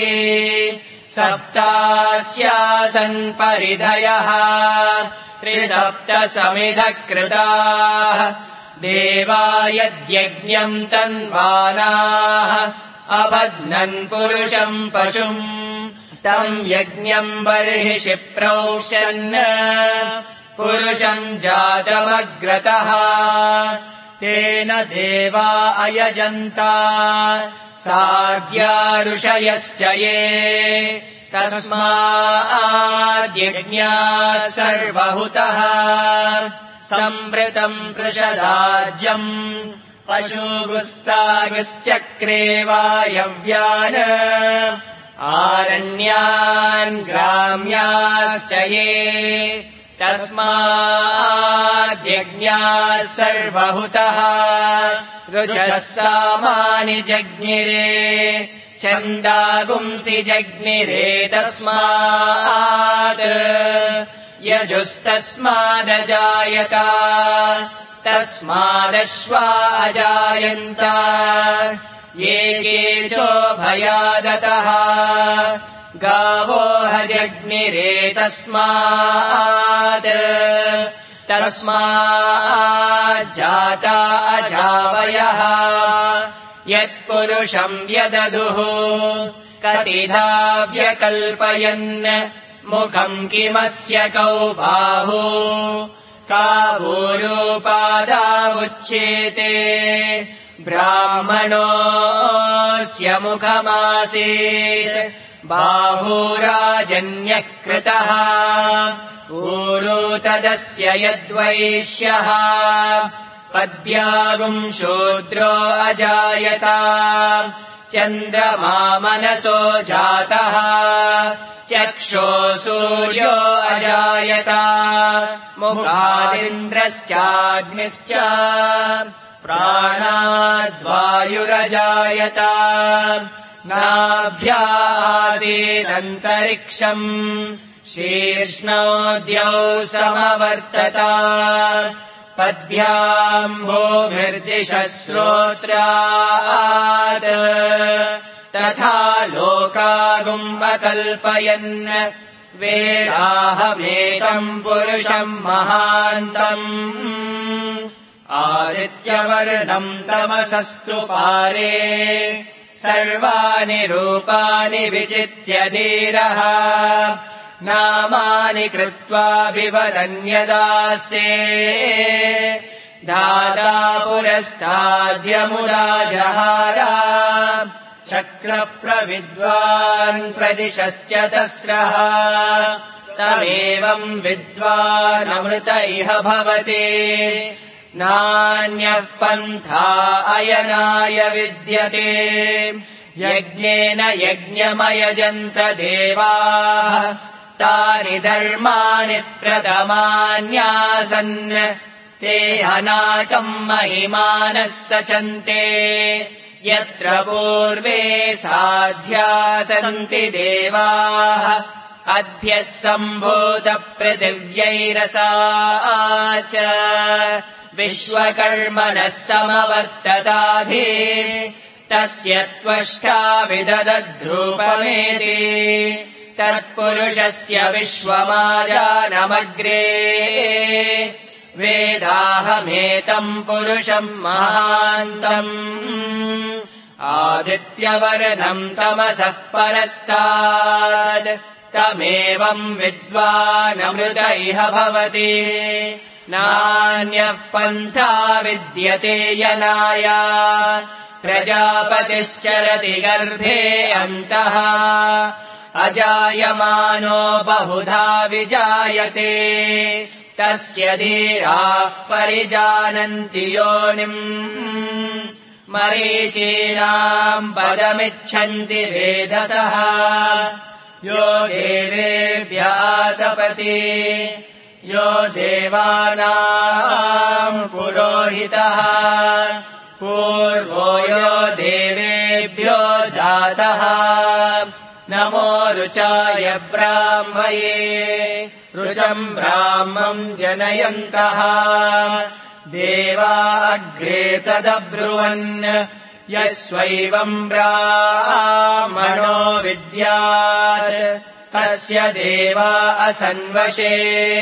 सप्तास्यासन् परिधयः त्रिसप्त समिधः कृताः देवा यद्यज्ञम् तन्वानाः अबध्नन् पुरुषम् पशुम् तम् यज्ञम् बर्हिषि प्रोक्ष्यन् पुरुषम् जातमग्रतः तेन देवा अयजन्ता साध्या ऋषयश्च ये तस्माद्यज्ञात् सर्वहुतः संवृतम् पृषदाज्यम् पशुगुस्तागश्चक्रे वायव्यान् आरण्यान् ग्राम्याश्च ये तस्माद्यज्ञात् सर्वहुतः ऋचः सामानि जज्ञिरे छन्दागुंसि जज्ञिरे तस्मात् यजुस्तस्मादजायत तस्मादश्वा अजायन्त ये केचोभयादतः गावो हजग्निरे तस्मात् तस्माज्जाता अजावयः यत्पुरुषम् व्यददुः कतिधा व्यकल्पयन् मुखम् किमस्य कौ बाहु कावूरूपादावुच्येते ब्राह्मणोऽस्य मुखमासीत् बाहुराजन्यकृतः ऊरू तदस्य यद्वैश्यः पद्भ्यागुम् शूद्रो अजायत चन्द्रमा मनसो जातः चक्षो सूर्यो अजायत मुखादिन्द्रश्चाग्निश्च प्राणाद्वायुरजायत नाभ्यासीदन्तरिक्षम् शीर्ष्णोद्यौ समवर्तत पद्भ्याम् भूमिर्दिशः श्रोत्रात् तथा लोकागुम् अकल्पयन् वेदाहमेतम् पुरुषम् महान्तम् आदित्यवर्णम् तमसस्तु पारे सर्वाणि रूपाणि विचित्य धीरः नामानि कृत्वा विवदन्यदास्ते धाता पुरस्ताद्यमुदा जहारा शक्रप्रविद्वान् प्रदिशश्च तस्रः तमेवम् विद्वानमृत इह भवति नान्यः पन्था अयनाय विद्यते यज्ञेन यज्ञमयजन्त देवाः तानि धर्माणि प्रथमान्यासन् ते अनाकम् महिमानः सचन्ते यत्र पूर्वे साध्या सन्ति देवाः अद्भ्यः सम्भूतपृथिव्यैरसा च विश्वकर्मणः समवर्तताधि तस्य त्वष्टा विदधद्रूपमेति तत्पुरुषस्य विश्वमाजानमग्रे वेदाहमेतम् पुरुषम् महान्तम् आदित्यवर्णम् तमसः परस्तात् तमेवम् विद्वानमृत इह भवति नान्यः पन्था विद्यते यनाय प्रजापतिश्चरति गर्भे अन्तः अजायमानो बहुधा विजायते तस्य धीराः परिजानन्ति योनिम् मरीचीनाम् पदमिच्छन्ति वेधसः यो देवेभ्यः तपति यो देवानाम् पुरोहितः पूर्वो यो देवेभ्यो जातः नमो रुचाय ब्राह्मये रुचम् ब्राह्मम् जनयन्तः देवा अग्रे तदब्रुवन् यस्वैवम् ब्राह्मणो विद्यात् तस्य देवा असन्वशे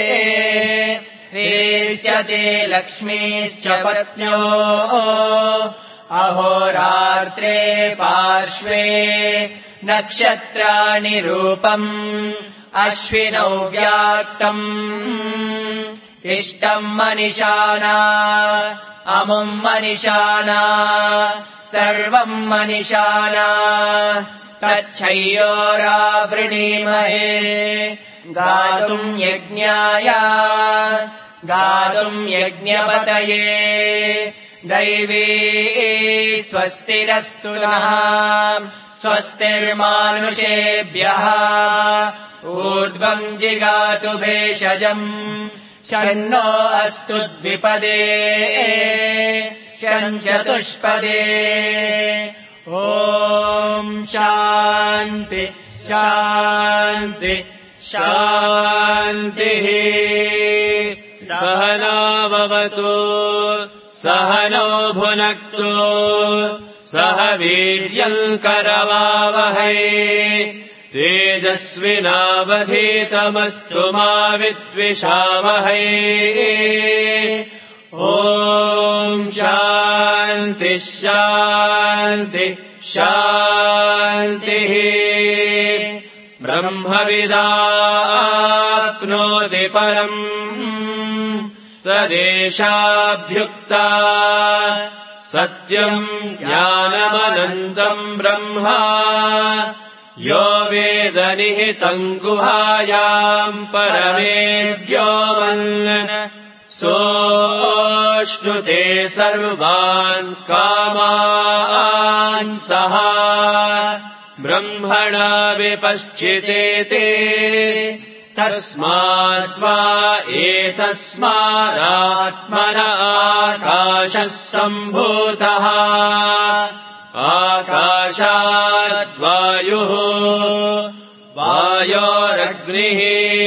रेष्यते लक्ष्मीश्च पत्न्यो अहोरात्रे पार्श्वे नक्षत्राणि रूपम् अश्विनौ व्याक्तम् इष्टम् मनिषाना अमुम् मनिषाना सर्वम् मनिषाना तच्छय्योरावृणीमहे गातुम् यज्ञाय गातुम् यज्ञपतये दैवी स्वस्तिरस्तु नः स्वस्तिर्मानुषेभ्यः ऊर्ध्वम् जिगातु भेषजम् शन्नो अस्तु द्विपदे शञ्चतुष्पदे ॐ शान्ति शान्ति शान्तिः सहना भवतु सहनो भुनक्तु सह वीर्यम् करवावहै तेजस्विनावधीतमस्तु मा विद्विषावहै ॐ शान्ति शान्ति शान्तिः ब्रह्मविदाप्नोति परम् तदेशाभ्युक्ता सत्यम् ज्ञानमनन्तम् ब्रह्म यो वेद निहितम् गुहायाम् परमेभ्योऽवन् सोऽश्नुते सर्वान् कामान् सः ब्रह्मणा विपश्चितेते तस्माद्वा एतस्मादात्मन आकाशः सम्भूतः आकाशाद्वायुः वायोरग्निः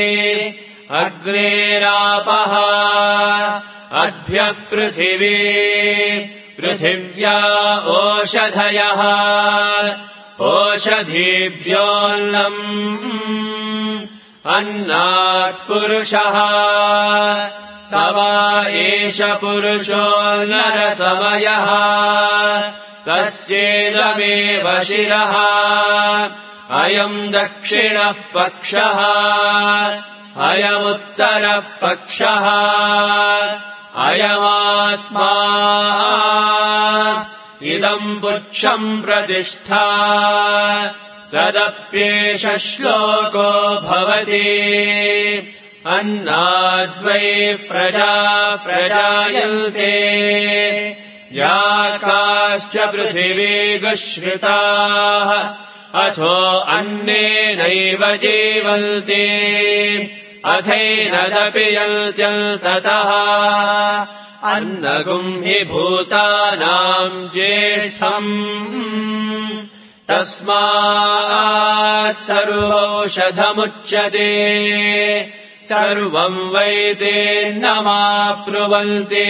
अग्नेरापः अद्भ्यः पृथिवी पृथिव्या ओषधयः ओषधीभ्योऽन्नम् अन्नात् पुरुषः स वा एष पुरुषो नरसमयः तस्येदमेव शिरः अयम् दक्षिणः पक्षः अयमुत्तरः पक्षः अयमात्मा इदम् पुच्छम् प्रतिष्ठा तदप्येष श्लोको भवति अन्नाद्वै प्रजा प्रजायन्ते याकाश्च पृथिवी गुश्रिताः अथो अन्नेनैव जीवन्ति अथैनदपि यन्त्यन्ततः अन्नगुम् हि भूतानाम् ज्येष्ठम् तस्मात् सर्वौषधमुच्यते सर्वम् वै तेन्नमाप्नुवन्ति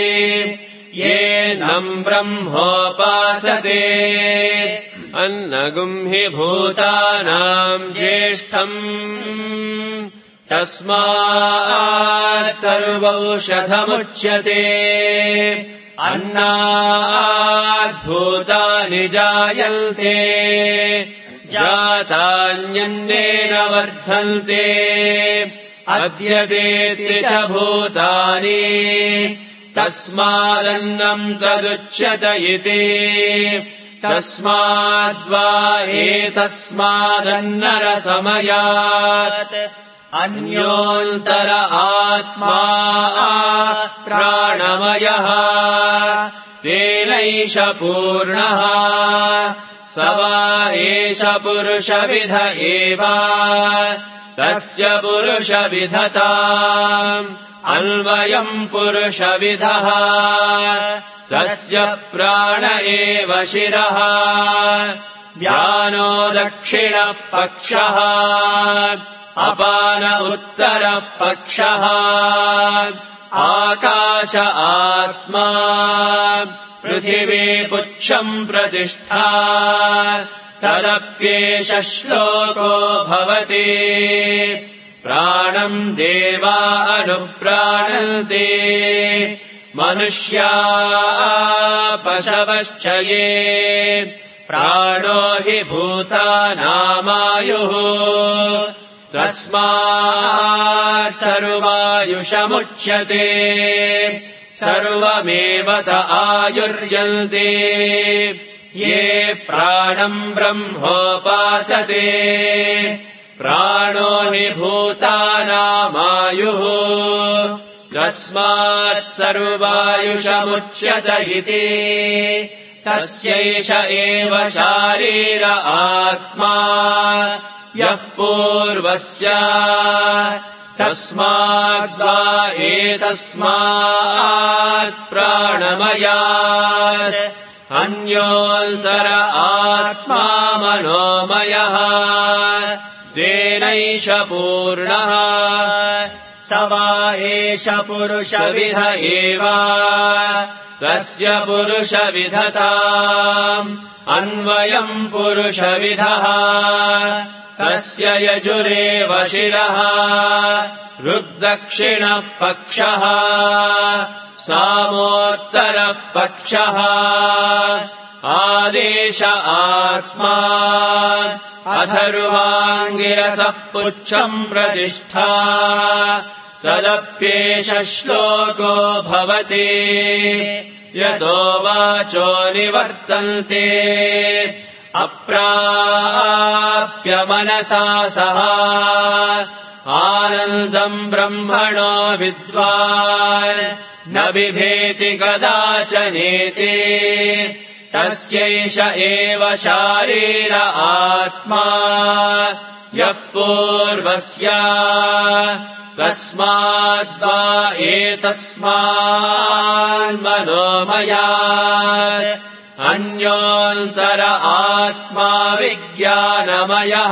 येनम् ब्रह्मोपासते अन्नगुम् हि भूतानाम् ज्येष्ठम् तस्मात् सर्वौषधमुच्यते अन्नात् भूतानि जायन्ते जातान्यन्नेन वर्धन्ते अद्यतेति च भूतानि तस्मादन्नम् तदुच्यत इति तस्माद्वा एतस्मादन्नरसमयात् अन्योन्तर आत्मा प्राणमयः तेनैष पूर्णः स वा एष पुरुषविध एव तस्य पुरुषविधताम् अन्वयम् पुरुषविधः तस्य प्राण एव शिरः व्यानो दक्षिणः पक्षः अपान उत्तरः पक्षः आकाश आत्मा पृथिवी पुच्छम् प्रतिष्ठा तदप्येष श्लोको भवति प्राणम् देवा अनुप्राणन्ति मनुष्या पशवश्च ये प्राणो हि भूतानामायुः तस्मात् सर्वायुषमुच्यते सर्वमेव त आयुर्यन्ते ये प्राणम् ब्रह्मोपासते प्राणो हि भूतानामायुः तस्मात् सर्वायुषमुच्यत इति तस्यैष एव शारीर आत्मा यः पूर्वस्य तस्माद्वा एतस्मात् प्राणमयात् अन्योन्तर आत्मा मनोमयः तेनैष पूर्णः स वा एष पुरुषविध एव तस्य पुरुषविधताम् अन्वयम् पुरुषविधः तस्य यजुरेव शिरः ऋग्दक्षिणः पक्षः सामोत्तरः पक्षः आदेश आत्मा अथर्वाङ्गिरसः पुच्छम् प्रतिष्ठा तदप्येष श्लोको भवति यतो वाचो निवर्तन्ते अप्राप्य मनसा सह आनन्दम् ब्रह्मणो विद्वान् न बिभेति कदाचनेति तस्यैष एव शारीर आत्मा यः पूर्वस्य तस्माद्वा एतस्मान्मनोमयात् अन्योन्तर आत्मा विज्ञानमयः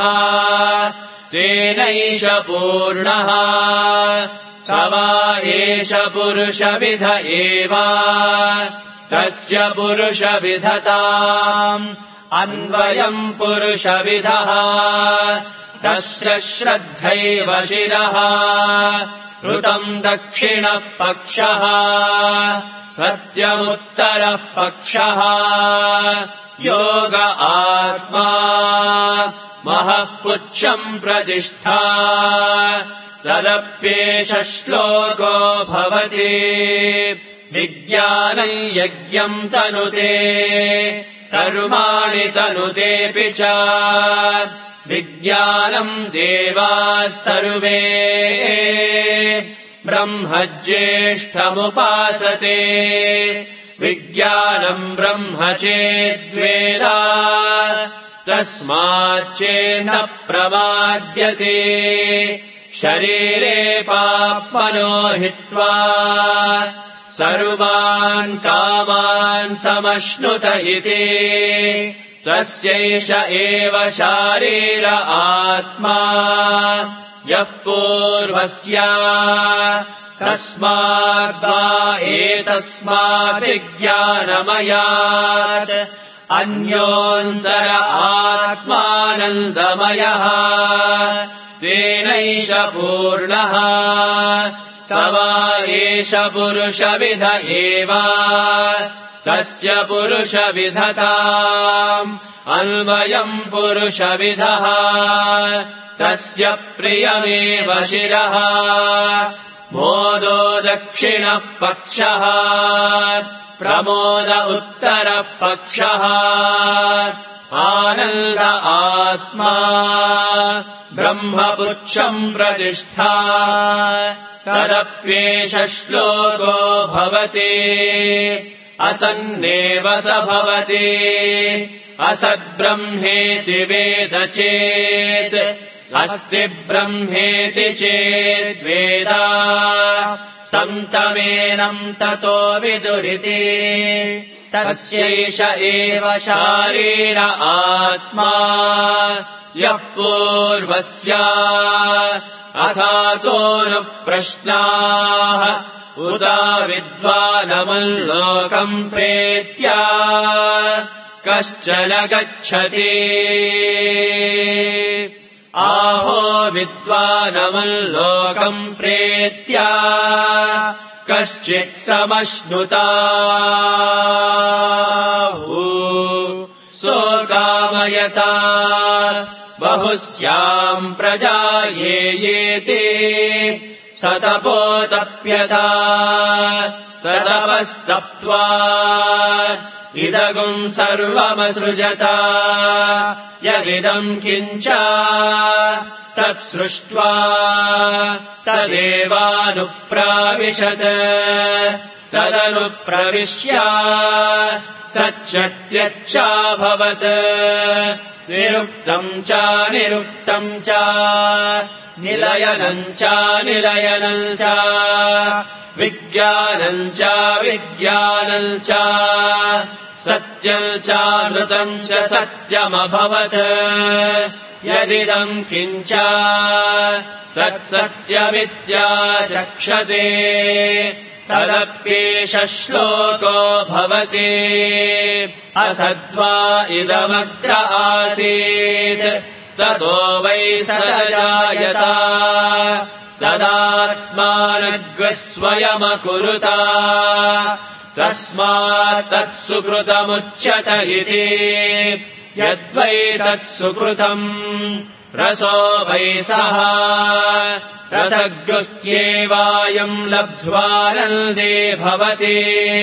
तेनैष पूर्णः स वा एष पुरुषविध एव तस्य पुरुषविधताम् अन्वयम् पुरुषविधः तस्य श्रद्धैव शिरः ऋतम् दक्षिणः पक्षः सत्यमुत्तरः पक्षः योग आत्मा महः पुच्छम् प्रतिष्ठा तदप्येष श्लोको भवति विज्ञानम् यज्ञम् तनुते कर्माणि तनुतेऽपि च विज्ञानम् देवाः सर्वे ब्रह्मज्येष्ठमुपासते विज्ञानम् ब्रह्म चेद्वेद तस्माच्चेन्न प्रमाद्यते शरीरे पाप्मनो हित्वा सर्वान् कामान् समश्नुत इति तस्यैष एव शारीर आत्मा यः पूर्वस्य तस्माद्वा एतस्माद्विज्ञानमयात् अन्योन्तर आत्मानन्दमयः तेनैष पूर्णः स वा एष पुरुषविध एव तस्य पुरुषविधताम् अन्वयम् पुरुषविधः तस्य प्रियमेव शिरः मोदो दक्षिणः पक्षः प्रमोद उत्तरः पक्षः आनन्द आत्मा ब्रह्मपुच्छम् प्रतिष्ठा तदप्येष श्लोको भवति असन्नेव स भवति असद्ब्रह्मेति वेद चेत् अस्ति ब्रह्मेति चेद्वेद सन्तमेनम् ततो विदुरिति तस्यैष एव शारीर आत्मा यः पूर्वस्य अथातोऽनुप्रश्नाः उत विद्वानमल्लोकम् प्रेत्य कश्चन गच्छति आहो विद्वानमल्लोकम् प्रेत्य कश्चित् समश्नुताहु सोकामयता बहुस्याम् प्रजा येति सतपोतप्यता सतपस्तप्त्वा इदगुम् सर्वमसृजता यदिदम् किञ्च तत्सृष्ट्वा तदेवानुप्राविशत् तदनुप्रविश्य सच्चत्यच्चाभवत् निरुक्तम् च निरुक्तम् च निलयनम् च निलयनम् च विज्ञानम् च विज्ञानम् च सत्यम् च नृतम् च सत्यमभवत् यदिदम् किञ्च तत्सत्यमित्याचक्षते तदप्येष श्लोको भवति असद्वा इदमग्र आसीत् ततो वै सजायत तदात्मानग्स्वयमकुरुत तस्मात् तत्सुकृतमुच्यत इति यद्वै तत्सुकृतम् रसो वै सः रसगुह्येवायम् लब्ध्वानन्दे भवति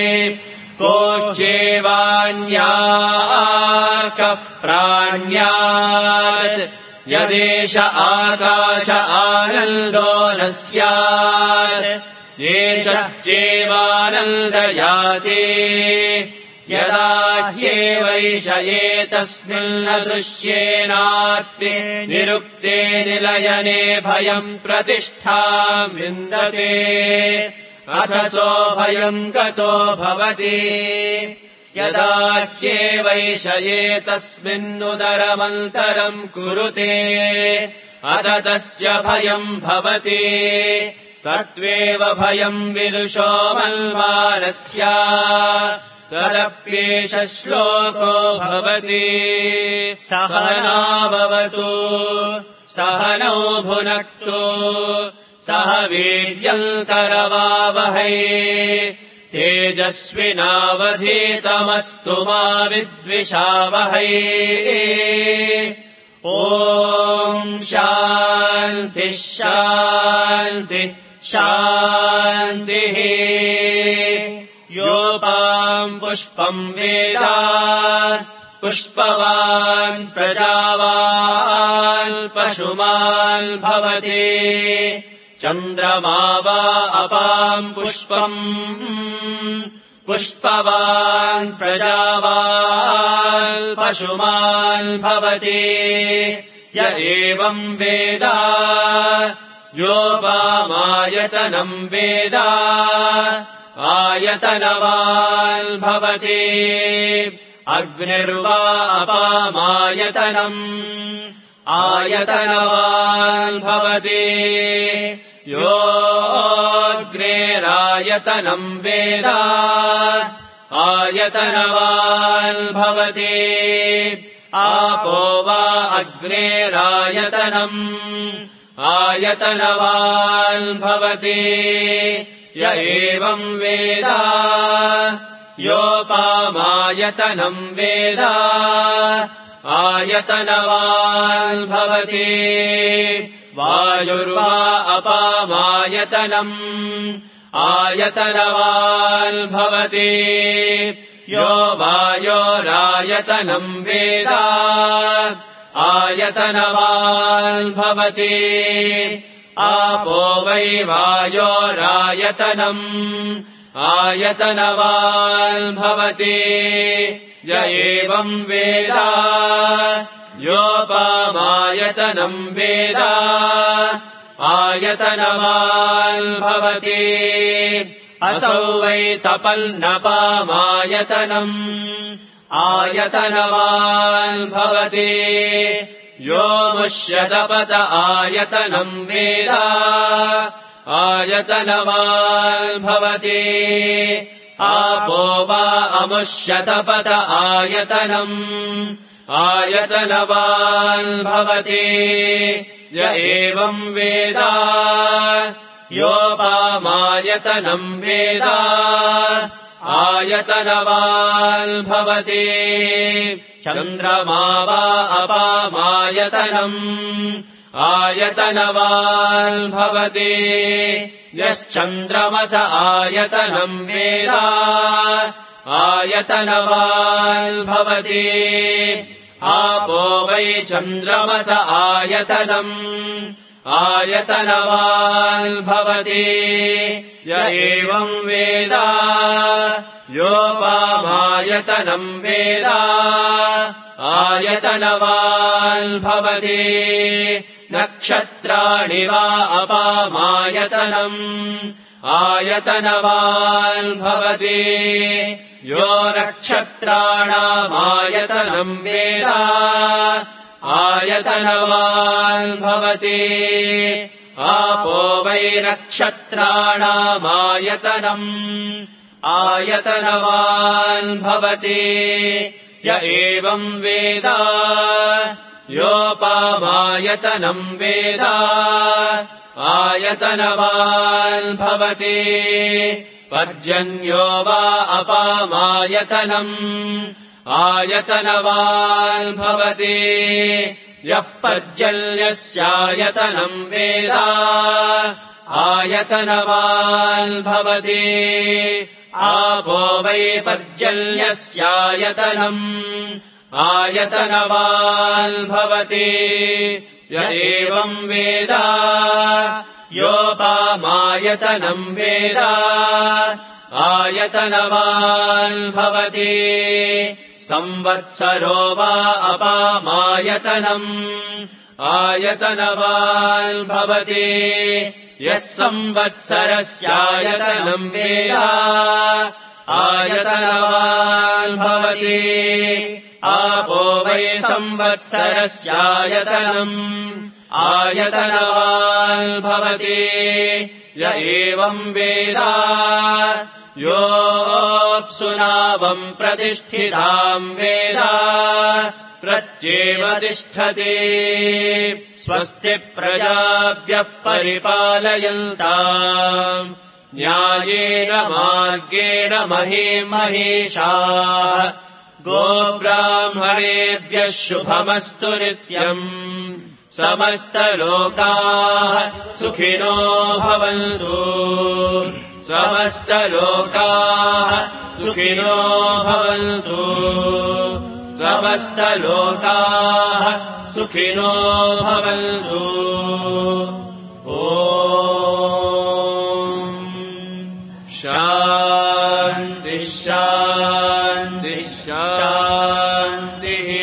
कोच्येवान्याकप्राण्यात् यदेष आकाश आनन्दो न स्यात् एष चेवानन्दयाति यदा ह्येवैष एतस्मिन्न दृश्येनात्मे निरुक्ते निलयने भयम् प्रतिष्ठाम् विन्दते अथसो भयम् गतो भवति यदा ह्येवैष एतस्मिन्नुदरमन्तरम् कुरुते अथ तस्य भयम् भवति तत्त्वेव भयम् विदुषो मन्वानस्य तदप्येष श्लोको भवति सहनाववतु सहनौ भुनक्तु सह वीर्यम् करवावहै तेजस्विनावधीतमस्तु मा विद्विषावहै ॐ शान्तिः शान्तिः शान्तिः योपाम् पुष्पम् वेद पुष्पवान् प्रजावान् पशुमान् भवति चन्द्रमा वा अपाम् पुष्पम् पुष्पवान् प्रजावान् पशुमान् भवति य एवम् वेद योपामायतनम् वेद आयतनवान् भवति अग्निर्वा अपामायतनम् आयतनवान् भवति योऽग्नेरायतनम् वेद आयतनवान् भवति आपो वा अग्नेरायतनम् आयतनवान् भवति य एवम् वेद योपामायतनम् वेद आयतनवान् भवति वायुर्वा अपामायतनम् आयतनवान् भवति यो वायोरायतनम् वेद आयतनवान् भवति आपो वै वायोरायतनम् आयतनवान् भवति य एवम् वेद योपामायतनम् वेद आयतनवान् भवति असौ वै तपल्नपामायतनम् आयतनवान् भवति यो मुष्यतपत आयतनम् वेद आयतनवान् भवति आपो वा अमुष्यतपत आयतनम् आयतनवान् भवति य एवम् वेद योपामायतनम् वेद आयतनवान् भवति चन्द्रमा वा अपामायतनम् आयतनवान् भवति यश्चन्द्रमस आयतनम् वेद आयतनवान् भवति आपो वै चन्द्रमस आयतनम् आयतनवान् भवति य एवम् वेद योपामायतनम् वेद आयतनवान् भवति नक्षत्राणि वा अपामायतनम् आयतनवान् भवति यो नक्षत्राणामायतनम् वेद आयतनवान् भवति आपो वै नक्षत्राणामायतनम् आयतनवान् भवति य एवम् वेद योपामायतनम् वेद आयतनवान् भवति पर्जन्यो वा अपामायतनम् आयतनवान् भवति यः पर्जन्यस्यायतनम् वेद आयतनवान् भवति आपो वै पर्जन्यस्यायतनम् आयतनवान् भवति य एवम् वेद योपामायतनम् वेद आयतनवान् भवति संवत्सरो वा अपामायतनम् आयतनवान् भवति यः संवत्सरस्यायतनम् वेद आयतनवान् भवति आपो वै संवत्सरस्यायतनम् आयतनवान् भवति य एवम् वेद योऽप्सुनावम् प्रतिष्ठिताम् वेद प्रत्येव तिष्ठति स्वस्ति प्रजाभ्यः परिपालयन्ताम् न्यायेन मार्गेण महीमहीषाः गोब्राह्मणेभ्यः शुभमस्तु नित्यम् समस्तलोकाः सुखिनो भवन्तु समस्तलोकाः सुखिनो भवन्तु समस्तलोकाः सुखिनो भवन्तु ॐ शान्ति शान्ति शान्तिः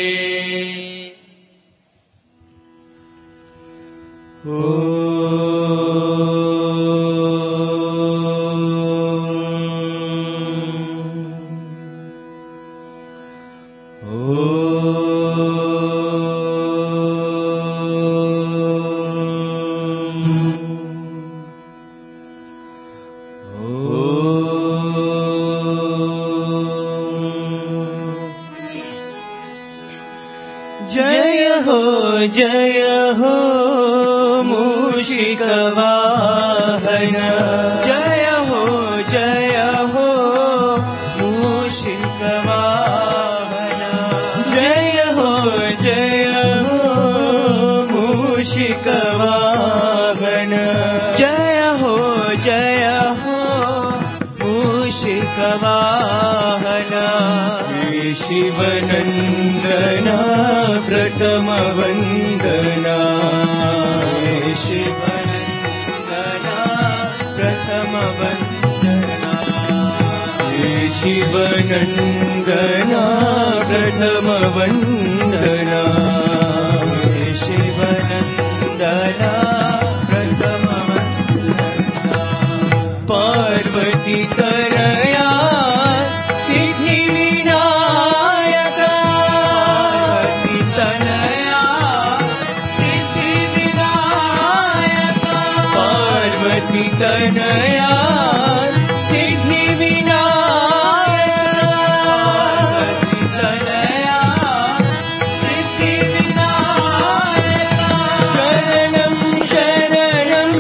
जय हो मूषिकवाहन जय हो मूषिकवाहन जय हो मूषिकवाहन मूषिकवाहना हे शिवनन्दना प्रथम वन्दना हे शिवनन्दना प्रथम वन्दना हे शिवनन्दना प्रथम वन्दना हे शिवनन्दना प्रथम वन्दना पार्वती तनया सिद्धि विनायका पार्वती तनया सिद्धि विनायका पार्वती तनया सिद्धि विनायका पार्वती तनया सिद्धि विनायका शरणं शरणं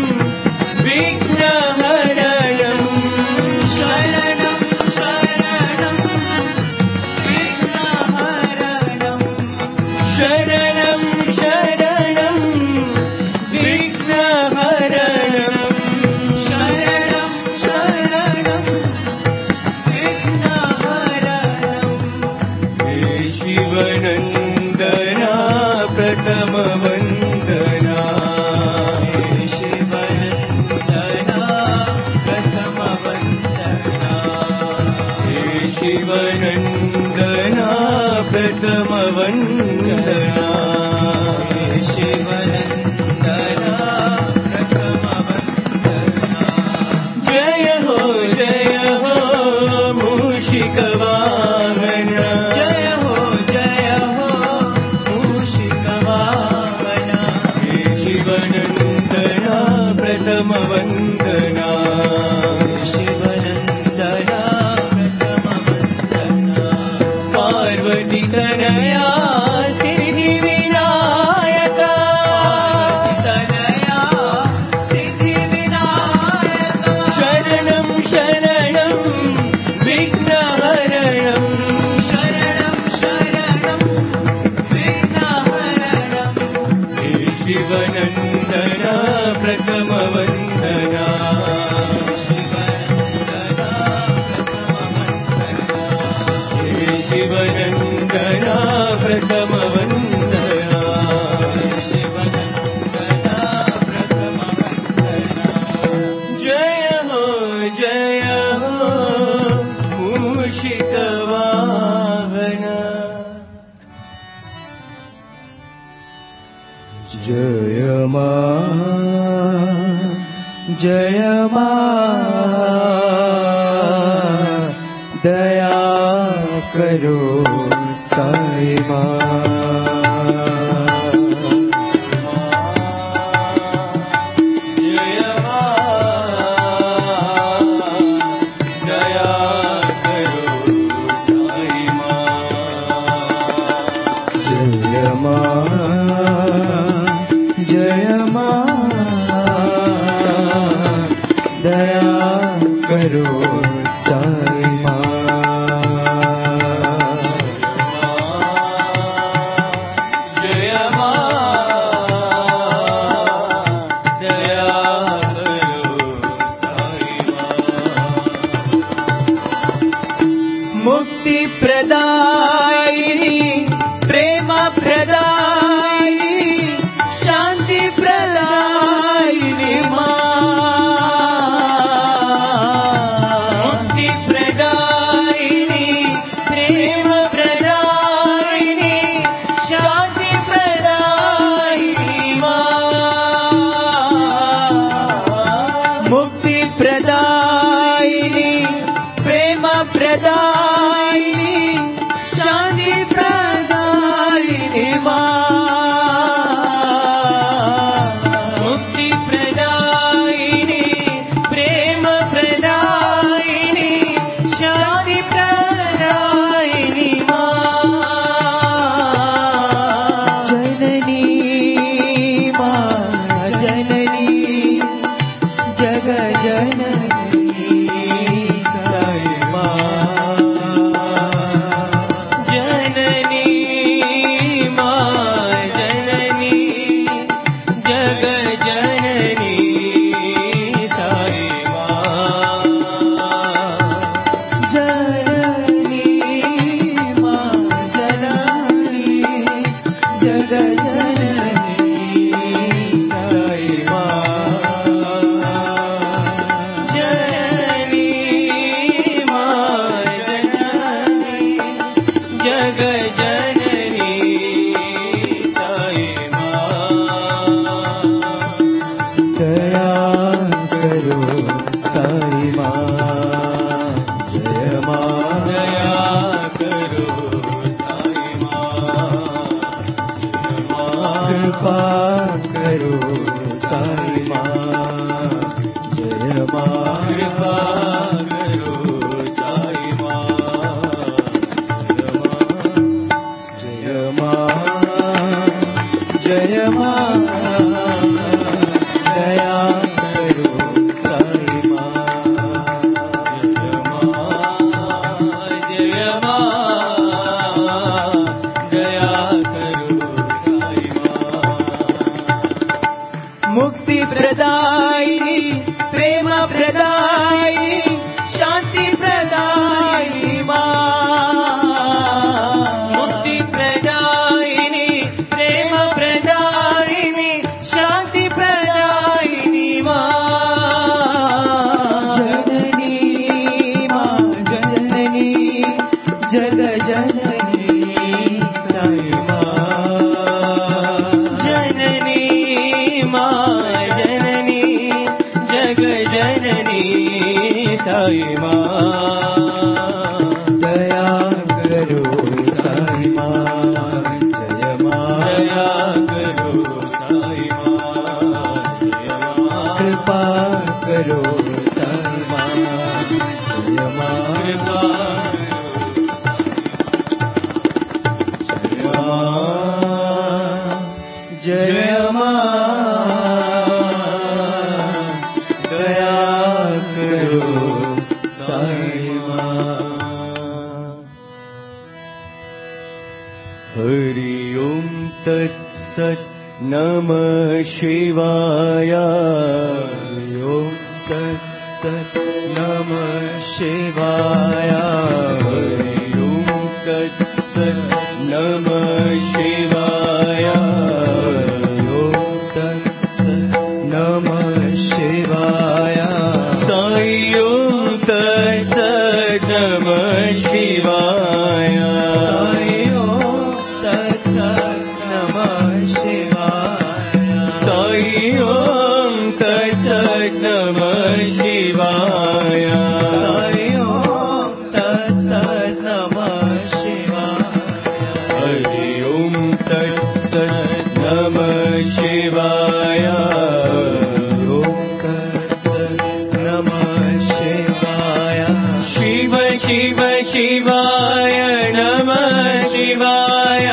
विघ्नहरणं शरणं शरणं विघ्नहरणं शरणं शरणं विघ्नहरणं शरणं शरणं विघ्नहरणं हे शिवनन्दना प्रथम वन्दना हे शिवनन्दना प्रथम वन्दना हे शिवनन्दना प्रथम वन्दना हे शिवनन्दना प्रथम वन्दना जय हो मूषिकवाहना जय हो मूषिकवाहना हे शिवनन्दना प्रथम वन्दना हे शिवनन्दना प्रथम वन्दना पार्वती तनया सिद्धि विनायका पार्वती तनया सिद्धि विनायका शरणं शरणं विघ्नहरणं शरणं शरणं विघ्नहरणं हे शिवनन्दना प्रथम वन्दना शिवनन्दना प्रथम वन्दना हे शिवनन्दना प्रथम वन्दना शिवनन्दना प्रथम वन्दना जय हो मूषिकवाहना जय मा दया करो साई मां जय मां दया करो साई मां जय मां दया करो साई मां जय मां दया करो साई मां मुक्ति प्रदायिनी प्रेम प्रदायिनी शांति प्रदायिनी मुक्ति प्रदायिनी प्रेम प्रदायिनी शांति प्रदायिनी मुक्ति प्रदायिनी प्रेम प्रदायिनी शांति जग जननी साई माँ जननी माँ जननी जग जननी साई माँ दया करो साई माँ जय माँ दया करो साई माँ जय माँ कृपा करो साई माँ जय माँ कृपा जय माँ दया करो साई माँ। हरि ओम तत्सत नमः शिवाय। हरि ओम तत्सत नमः शिवाय। हरि ओम तत्सत नमः शिवाय। हरि ओम तत्सत नमः शिवाय। साई ओम तत्सत नमः शिवाय। साई ओम तत्सत नमः शिवाय। साई ओम तत्सत नमः शिवाय। साई ओम तत्सत नमः शिवाय। हरि ओम तत्सत नमः शिवाय। हरि ओम तत्सत नमः शिवाय। शिव शिव शिवाय नमः शिवाय।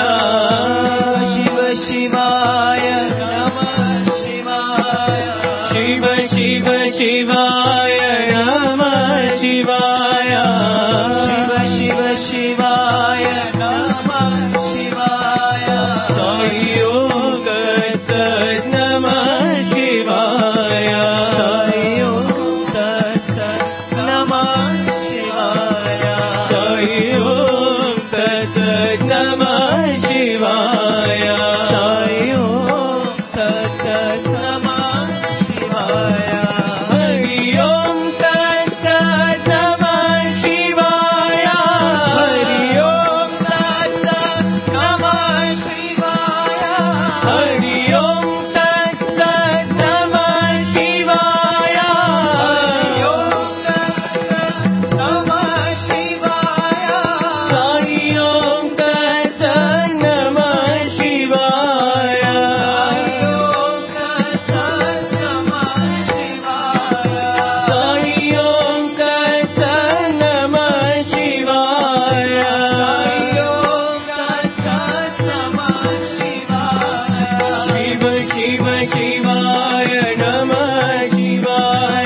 शिव शिवाय नमः शिवाय। शिव शिव शिवाय नमः शिवाय। शिव शिव शिवाय नमः शिवाय। साई ओम तत्सत नमः शिवाय। साई ओम तत्सत नमः शिवाय। साई ओम तत्सत नमः शिवाय। साई ओम तत्सत नमः शिवाय। हरि ओम तत्सत नमः शिवाय। हरि ओम तत्सत नमः शिवाय। हरि ओम तत्सत नमः शिवाय। हरि ओम तत्सत नमः शिवाय। साई ओम तत्सत नमः शिवाय। साई ओम तत्सत नमः शिवाय। साई ओम तत्सत नमः शिवाय। साई ओम तत्सत नमः शिवाय। शिव शिव शिवाय नमः शिवाय।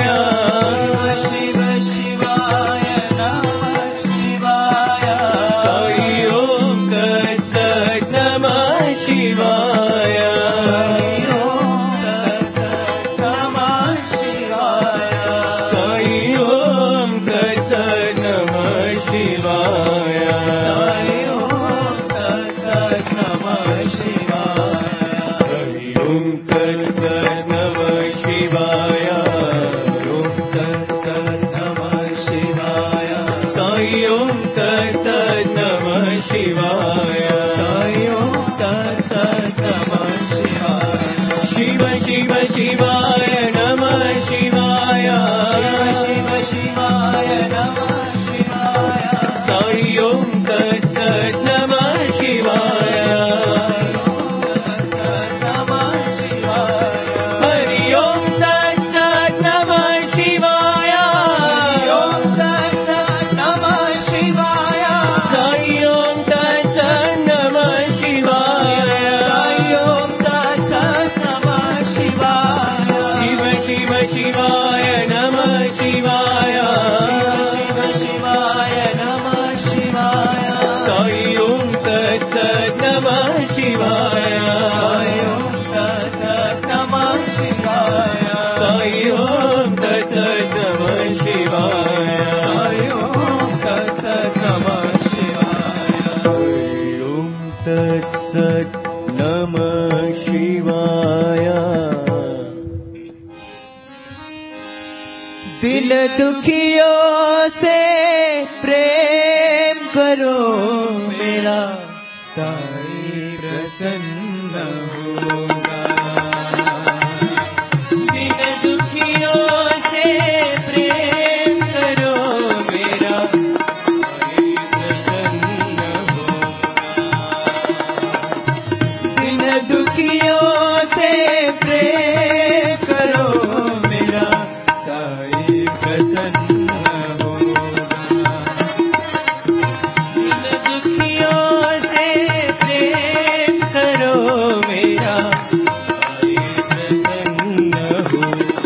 शिव शिवाय नमः शिवाय। साई ओम तत्सत नमः शिवाय। साई ओम तत्सत नमः शिवाय। साई ओम तत्सत नमः शिवाय। साई ओम तत्सत नमः शिवाय। हरि ओम तत्सत नमः शिवाय। हरि ओम तत्सत नमः शिवाय। साई ओम तत्सत नमः शिवाय। साई ओम तत्सत नमः शिवाय। शिव शिव शिवाय नमः शिवाय। शिव शिव शिवाय नमः शिवाय। साई ओम तत्सत नमः शिवाय। हरि ओम तत्सत नमः शिवाय। हरि ओम तत्सत नमः शिवाय। साई ओम तत्सत नमः शिवाय। साई ओम तत्सत नमः शिवाय। शिव शिव शिवाय नमः शिवाय। शिव शिव शिवाय नमः शिवाय। साई ओम तत्सत नमः शिवाय। साई ओम तत्सत नमः शिवाय। साई ओम तत्सत नमः शिवाय। साई ओम तत्सत नमः शिवाय। हरि ओम तत्सत नमः शिवाय। दिल दुखियों से प्रेम करो मेरा साई प्रसन्न होगा। दिन दुखियों से प्रेम करो मेरा साई प्रसन्न होगा। दिन दुखियों से प्रेम करो मेरा साई प्रसन्न होगा। दिन दुखियों से प्रेम करो मेरा साई प्रसन्न होगा।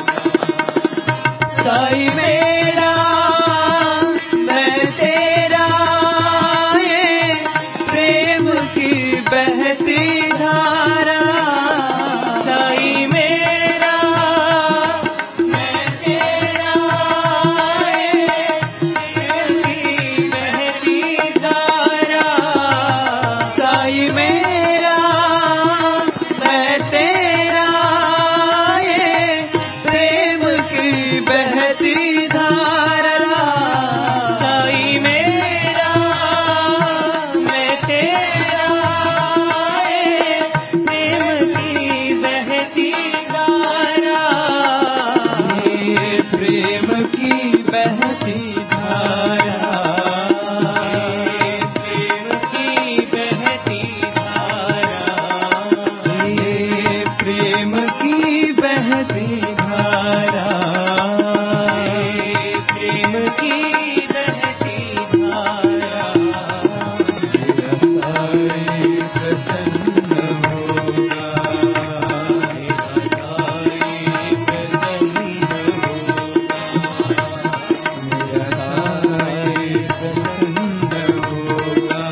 साई मेरा मैं तेरा ये प्रेम की बहती धारा। साई मेरा मैं तेरा ये प्रेम की बहती धारा। साई मेरा मैं तेरा ये प्रेम की बहती धारा। साई मेरा मैं तेरा ये प्रेम की बहती धारा। ये प्रेम की बहती धारा। ये प्रेम की बहती धारा। ये प्रेम की बहती धारा। ये प्रेम की बहती धारा। मेरा साई प्रसन्न होगा। मेरा साई प्रसन्न होगा। मेरा साई प्रसन्न होगा।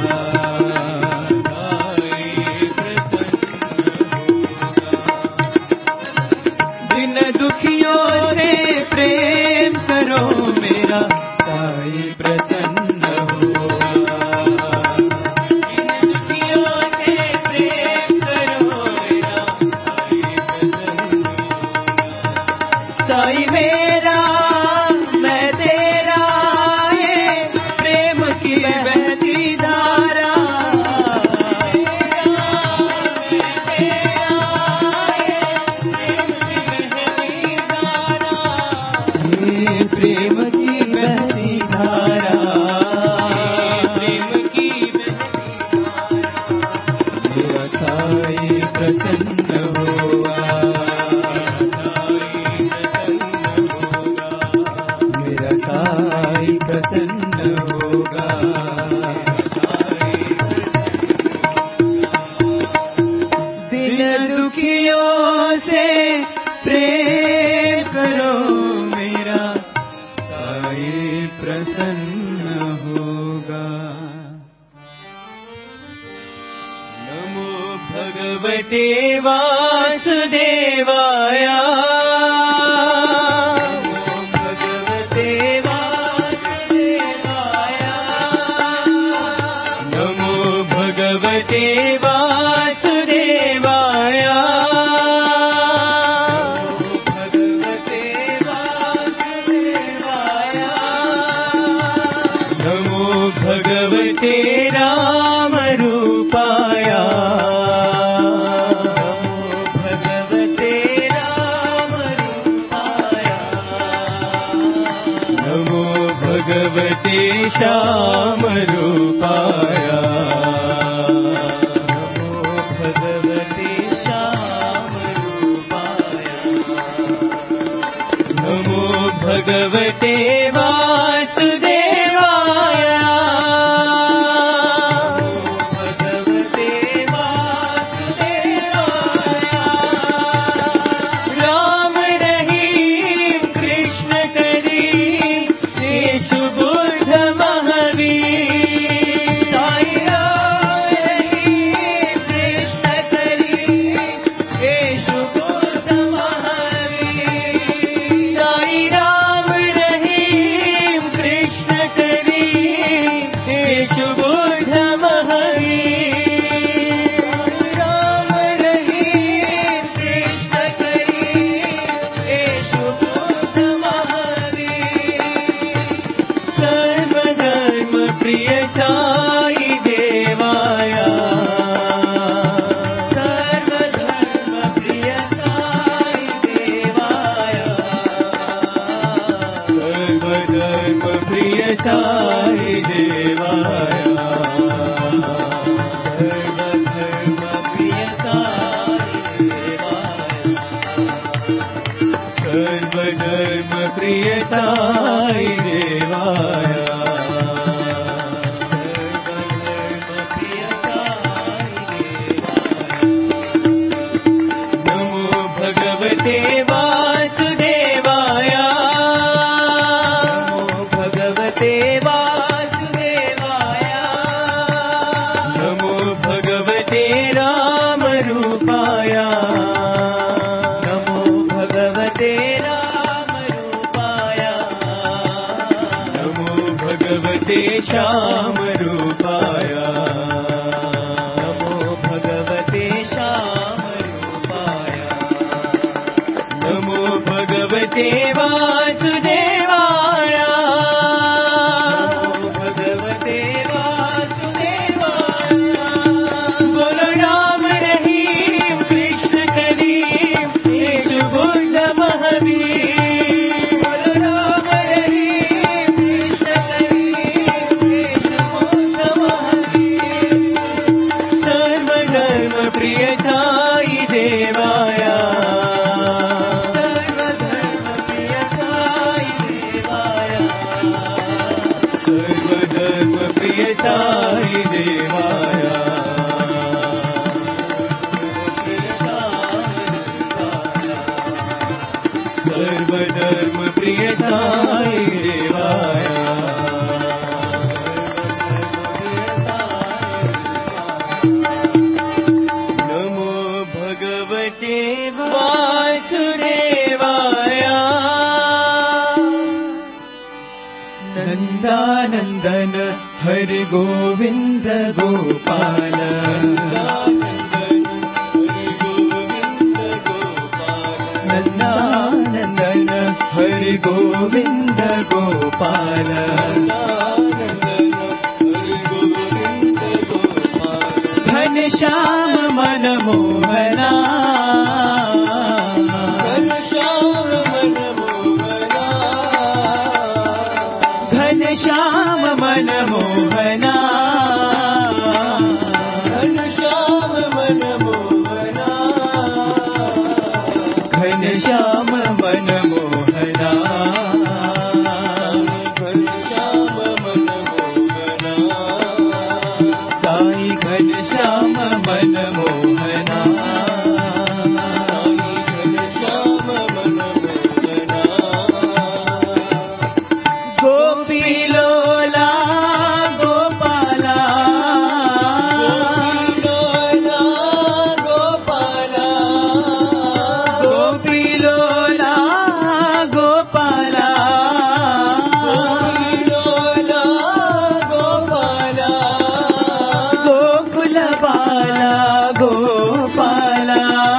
साई प्रसन्न होगा। दिन दुखियों से प्रेम करो मेरा साई प्रसन्न होगा। दिन दुखियों से प्रेम करो मेरा साई प्रसन्न होगा। साई मेरा मैं तेरा ये प्रेम की बहती धारा। मेरा मैं तेरा ये प्रेम की बहती धारा। ये प्रेम की बहती धारा। प्रेम की बहती धारा। मेरा साई प्रसन्न होगा। मेरा साई प्रसन्न होगा। दिन दुखियों से प्रेम करो मेरा साई प्रसन्न होगा। नमो भगवते वासुदेवाय। नमो भगवते वासुदेवाय। नमो भगवते वासुदेवाय। भगवते वासुदेवाय। नमो भगवते रामरूपाय। नमो भगवते रामरूपाय। नमो भगवते श्यामरूपाय। नमो भगवते श्यामरूपाय। नमो भगवते वासुदेवाय। भगवते वासुदेवाय। राम रहीम कृष्ण करी येशु बुद्ध महावीर। साई राम प्रिय साई देवाया सर्वधर्म प्रिय साई देवाया सर्वधर्म प्रिय साई देवाया सर्वधर्म प्रिय साई देवाया सर्वधर्म प्रिय साई देवाया श्याम रूपाया नमो भगवते श्याम रूपाया नमो भगवते वासुदेवाया नमो भगवते वासुदेवाया बोलो राम रहीम कृष्ण करीम येशु बुद्ध महावीर बोलो राम रहीम कृष्ण प्रिय साई देवाया सर्वधर्म प्रिय साई देवाया सर्वधर्म प्रिय साई देवाया सर्वधर्म प्रिय साई देवाया वासुदेवाया नंदानंदन हरि गोविंद गोपाल नंदानंदन हरि गोविंद गोपाल घनश्याम मनमोहना घनश्याम मनमोहना घनश्याम मनमोहना घनश्याम मनमोहना घनश्याम मनमोहना साई घनश्याम मनमोहना घनश्याम मनमोहना गोपीलोला गोपाला गोपीलोला गोपाला गोपीलोला गोपाला गोपीलोला गोपाला गोकुल बाला गोपाला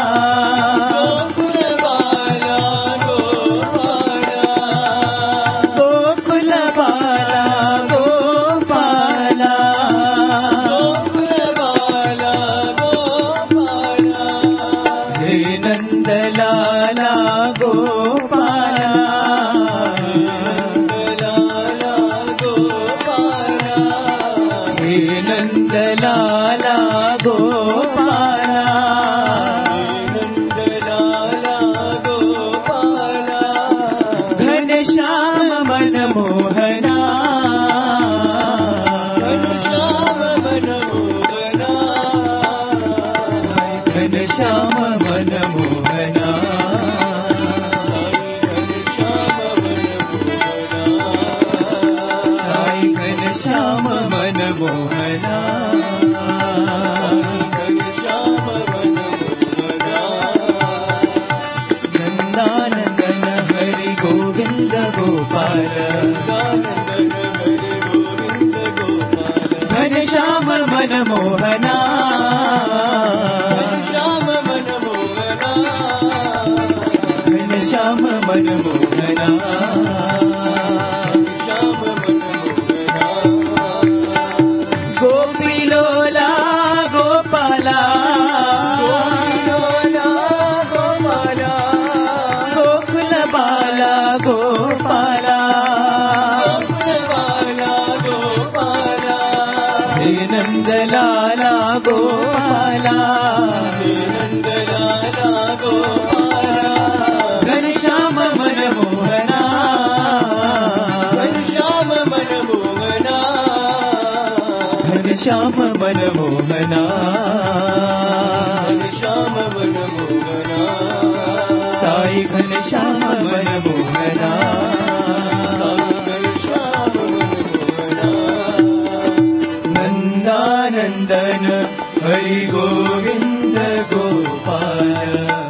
गोकुल बाला गोपाला गोकुल बाला गोपाला गोकुल बाला गोपाला हे नंदलाला गोपाला नंदलाला गोपाला हे नंदलाला गोपाला नंदलाला गोपाला घनश्याम मनमोहना घनश्याम मनमोहना घनश्याम मनमोहना साई घनश्याम मनमोहना घनश्याम मनमोहना नंदानंदन हरि गोविंद गोपाल घनश्याम मनमोहना घनश्याम मनमोहना घनश्याम मनमोहना घनश्याम मनमोहना जय नंदलाला गोपाला जय नंदलाला गोपाला घनश्याम मनमोहना घनश्याम मनमोहना घनश्याम मनमोहना घनश्याम मनमोहना साई घनश्याम मनमोहना घनश्याम मनमोहना नंदानंदन हरि गोविंद गोपाल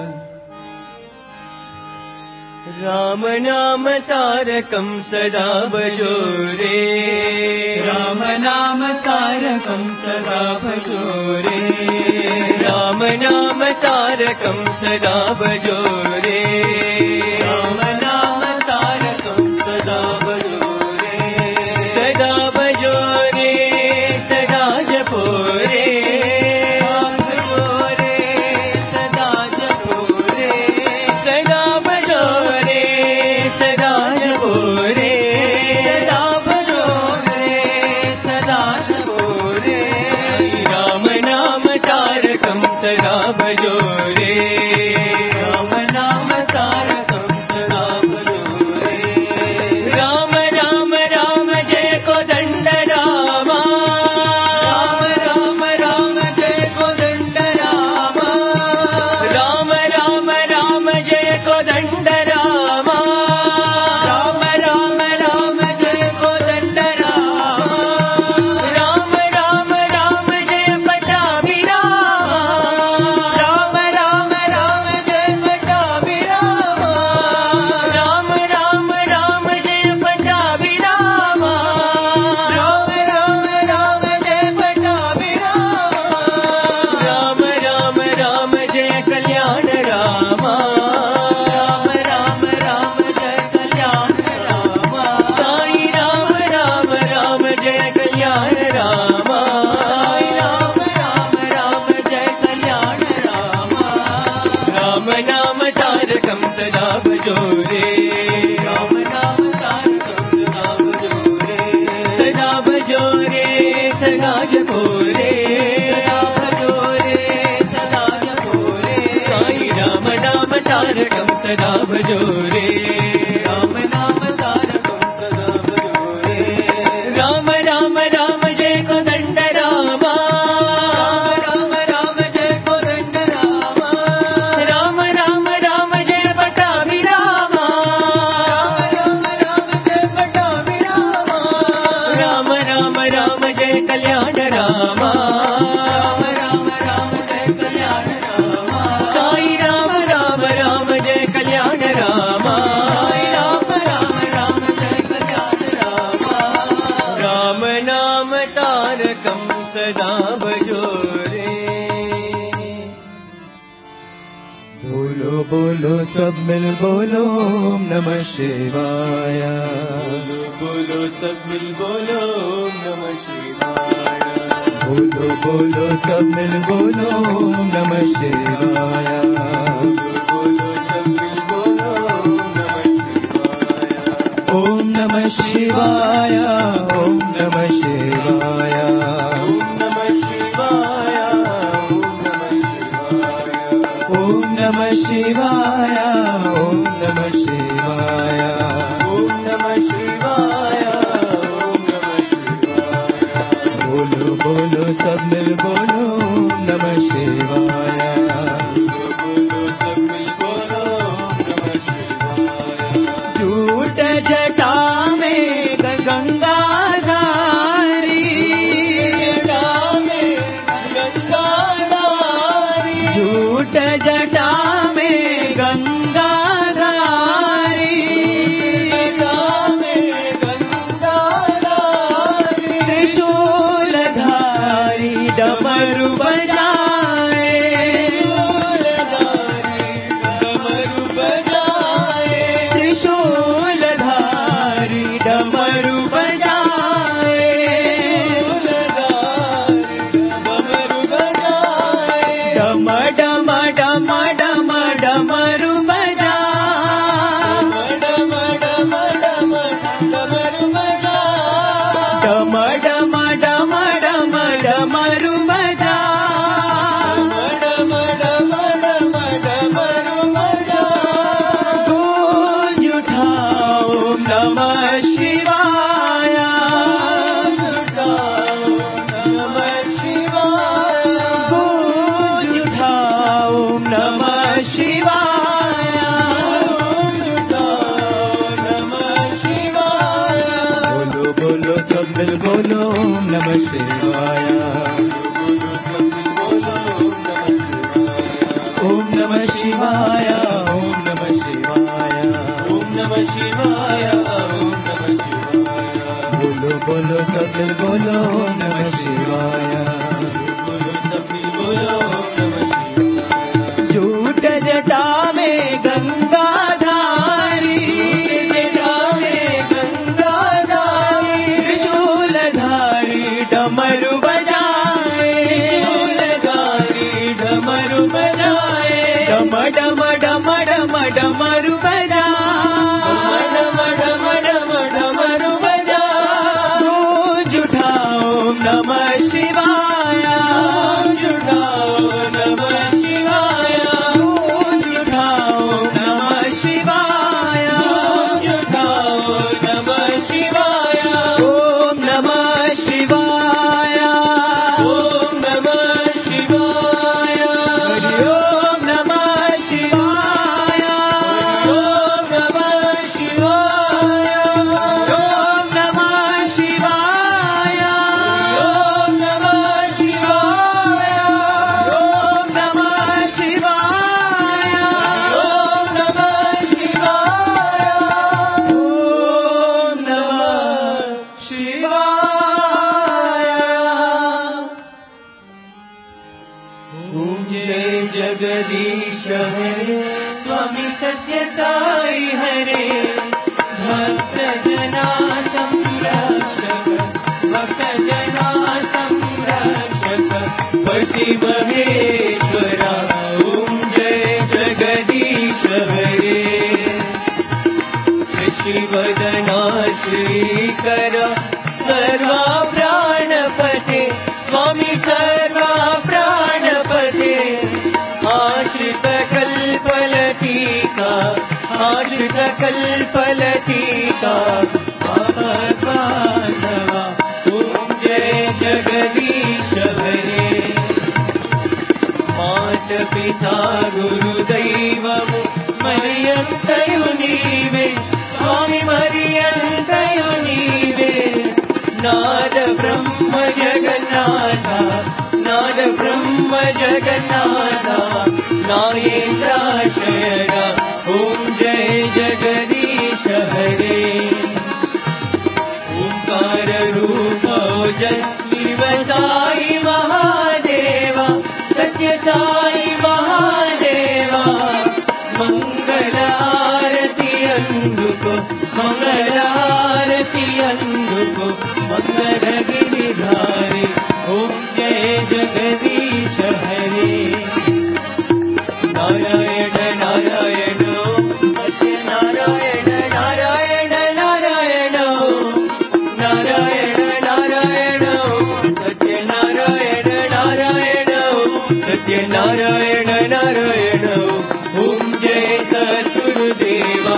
राम नाम तारकं सदा भजो रे राम नाम तारकं सदा भजो रे राम नाम तारकं सदा भजो रे राम नाम तारकं सदा भजो रे सदा भजो रे सदा जपो रे भजो रे सदा जपो रे सदा भजो रे सदा जपो रे सदा भजो रे सदा जपो रे राम नाम तारकं सदा भजो रे राम नाम तारकं सदा भजो रे राम राम राम जय कोदंड रामा राम राम राम जय कोदंड रामा राम राम राम जय कोदंड रामा राम राम राम जय कोदंड रामा राम राम राम जय पट्टाभिरामा राम राम राम जय पट्टाभिरामा राम राम राम जय पट्टाभिरामा राम राम राम जय पट्टाभिरामा राम राम राम जय कल्याण रामा राम राम राम जय कल्याण रामा साई राम राम राम जय कल्याण रामा साई राम राम राम जय कल्याण रामा राम नाम तारकं सदा भजो रे राम नाम तारकं सदा भजो रे सदा भजो रे सदा जपो रे सदा भजो रे सदा जपो रे साई राम नाम तारकं सदा भजो रे राम नाम तारकं सदा भजो रे राम राम राम जय कोदंड रामा राम राम जय कोदंड रामा राम राम राम जय पट्टाभिरामा राम राम जय पट्टाभिरामा राम राम राम जय कल्याण रामा राम राम राम जय कल्याण रामा साई राम राम राम जय कल्याण रामा साई राम राम राम जय कल्याण रामा राम नाम तारकं सदा भजो रे बोलो बोलो सब मिल बोलो ओम नमः शिवाय बोलो सब मिल बोलो ओम नमः शिवाय बोलो बोलो सब मिल बोलो ओम नमः शिवाय बोलो सब मिल बोलो ओम नमः शिवाय ओम नमः शिवाय ओम नमः शिवाय ओम नमः शिवाय ओम नमः शिवाय ओम नमः शिवाय ओम नमः शिवाय बोलो बोलो सब मिल बोलो ओम नमः शिवाय बोलो सब मिल बोलो ओम नमः शिवाय झूठ जटा में गंगाधारी जटा में गंगाधारी झूठ जटा में गंगाधारी जटा में गंगाधारी त्रिशूलधारी डमरू बजाए डमरू बजाए त्रिशूलधारी डमरू बजाए डमरू बजाए डम डम डम डम डमरू बजाए डम डम डम डमरू बजाए डम डम डम डम सब दिल बोलो ओम नमः शिवाय। ओम नमः शिवाय, ओम नमः शिवाय, ओम नमः शिवाय, ओम नमः शिवाय। बोलो बोलो सब दिल बोलो ओम नमः शिवाय। बोलो सब दिल बोलो ओम नमः शिवाय। झूठ जटा में गंगाधारी, जटा में गंगाधारी, त्रिशूलधारी डमरू बजाए, त्रिशूलधारी डमरू बजाए, डम डम डम डम डमरू बजाए, डम डम डम डमरू बजाए। गूंज उठाओ नमः शिवाय, गूंज उठाओ नमः शिवाय, गूंज उठाओ नमः शिवाय, गूंज उठाओ नमः शिवाय। ओम नमः शिवाय, ओम नमः शिवाय, हरि ओम नमः शिवाय, ओम नमः शिवाय, ओम नमः शिवाय, ओम नमः शिवाय, ओम नमः शिवाय, ओम नमः शिवाय, ओम नमः शिवाय। ओम जय जगदीश हरे, स्वामी सत्य साई हरे, भक्त जना संरक्षक, भक्त जना संरक्षक, पति महेश्वरा। ओम जय जगदीश हरे, शिवदना श्रीकर सर्वा प्राणपते, स्वामी सर्वा प्राणपते। आश्रित कल्पलतिका, आश्रित कल्पलतिका, आपद्बान्धवा। ओम जय जगदीश हरे, मात पिता गुरुदैवमु मर्यन्तयु नीवे, स्वामी मर्यन्तयु नीवे। नाद ब्रह्म जगन्नाथ, नाद ब्रह्म जगन्नाथ, नागेन्द्राशयन। ओम जय जगदीश हरे, ओंकार रूप ओजस्वी साई महादेवा, सत्य साई महादेवा। मंगल आरती अंदुको, मंगल आरती अंदुको, मंगल गिरिधारी। ओम जय जगदीश हरे, नारायण नारायण सत्य नारायण नारायण नारायण, नारायण नारायण सत्य नारायण नारायण, सत्य नारायण नारायण। ओम जय सद्गुरुदेवा,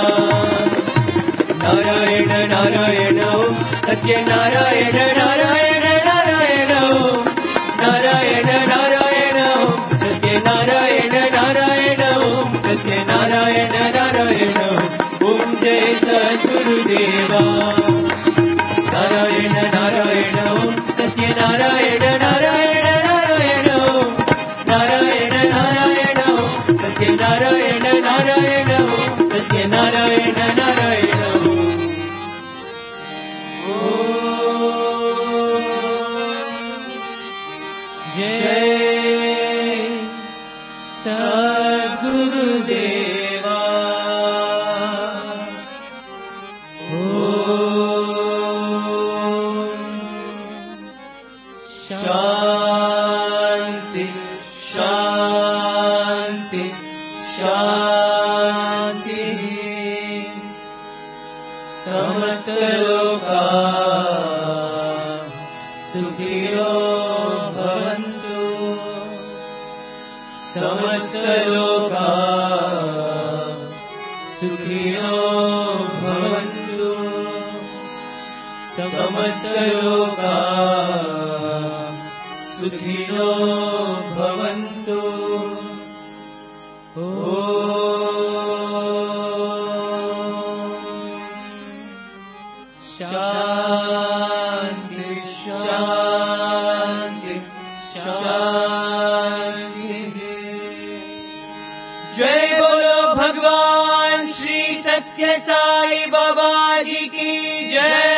नारायण नारायण सत्य नारायण नारायण नारायण, नारायण नारायण सत्य नारायण नारायण, सत्य नारायण नारायण। ओम जय सद्गुरुदेवा, नारायण नारायण सत्य नारायण नारायण नारायण, नारायण नारायण सत्य नारायण नारायण, सत्य नारायण नारायण। जय सद्गुरुदेवा। ओम शांति शांति शांति। समस्त लोका सुखिनो भवन्तु, समस्त लोका सुखिनो भवन्तु, समस्त लोका सुखिनो भवन्तु। शांति की जय।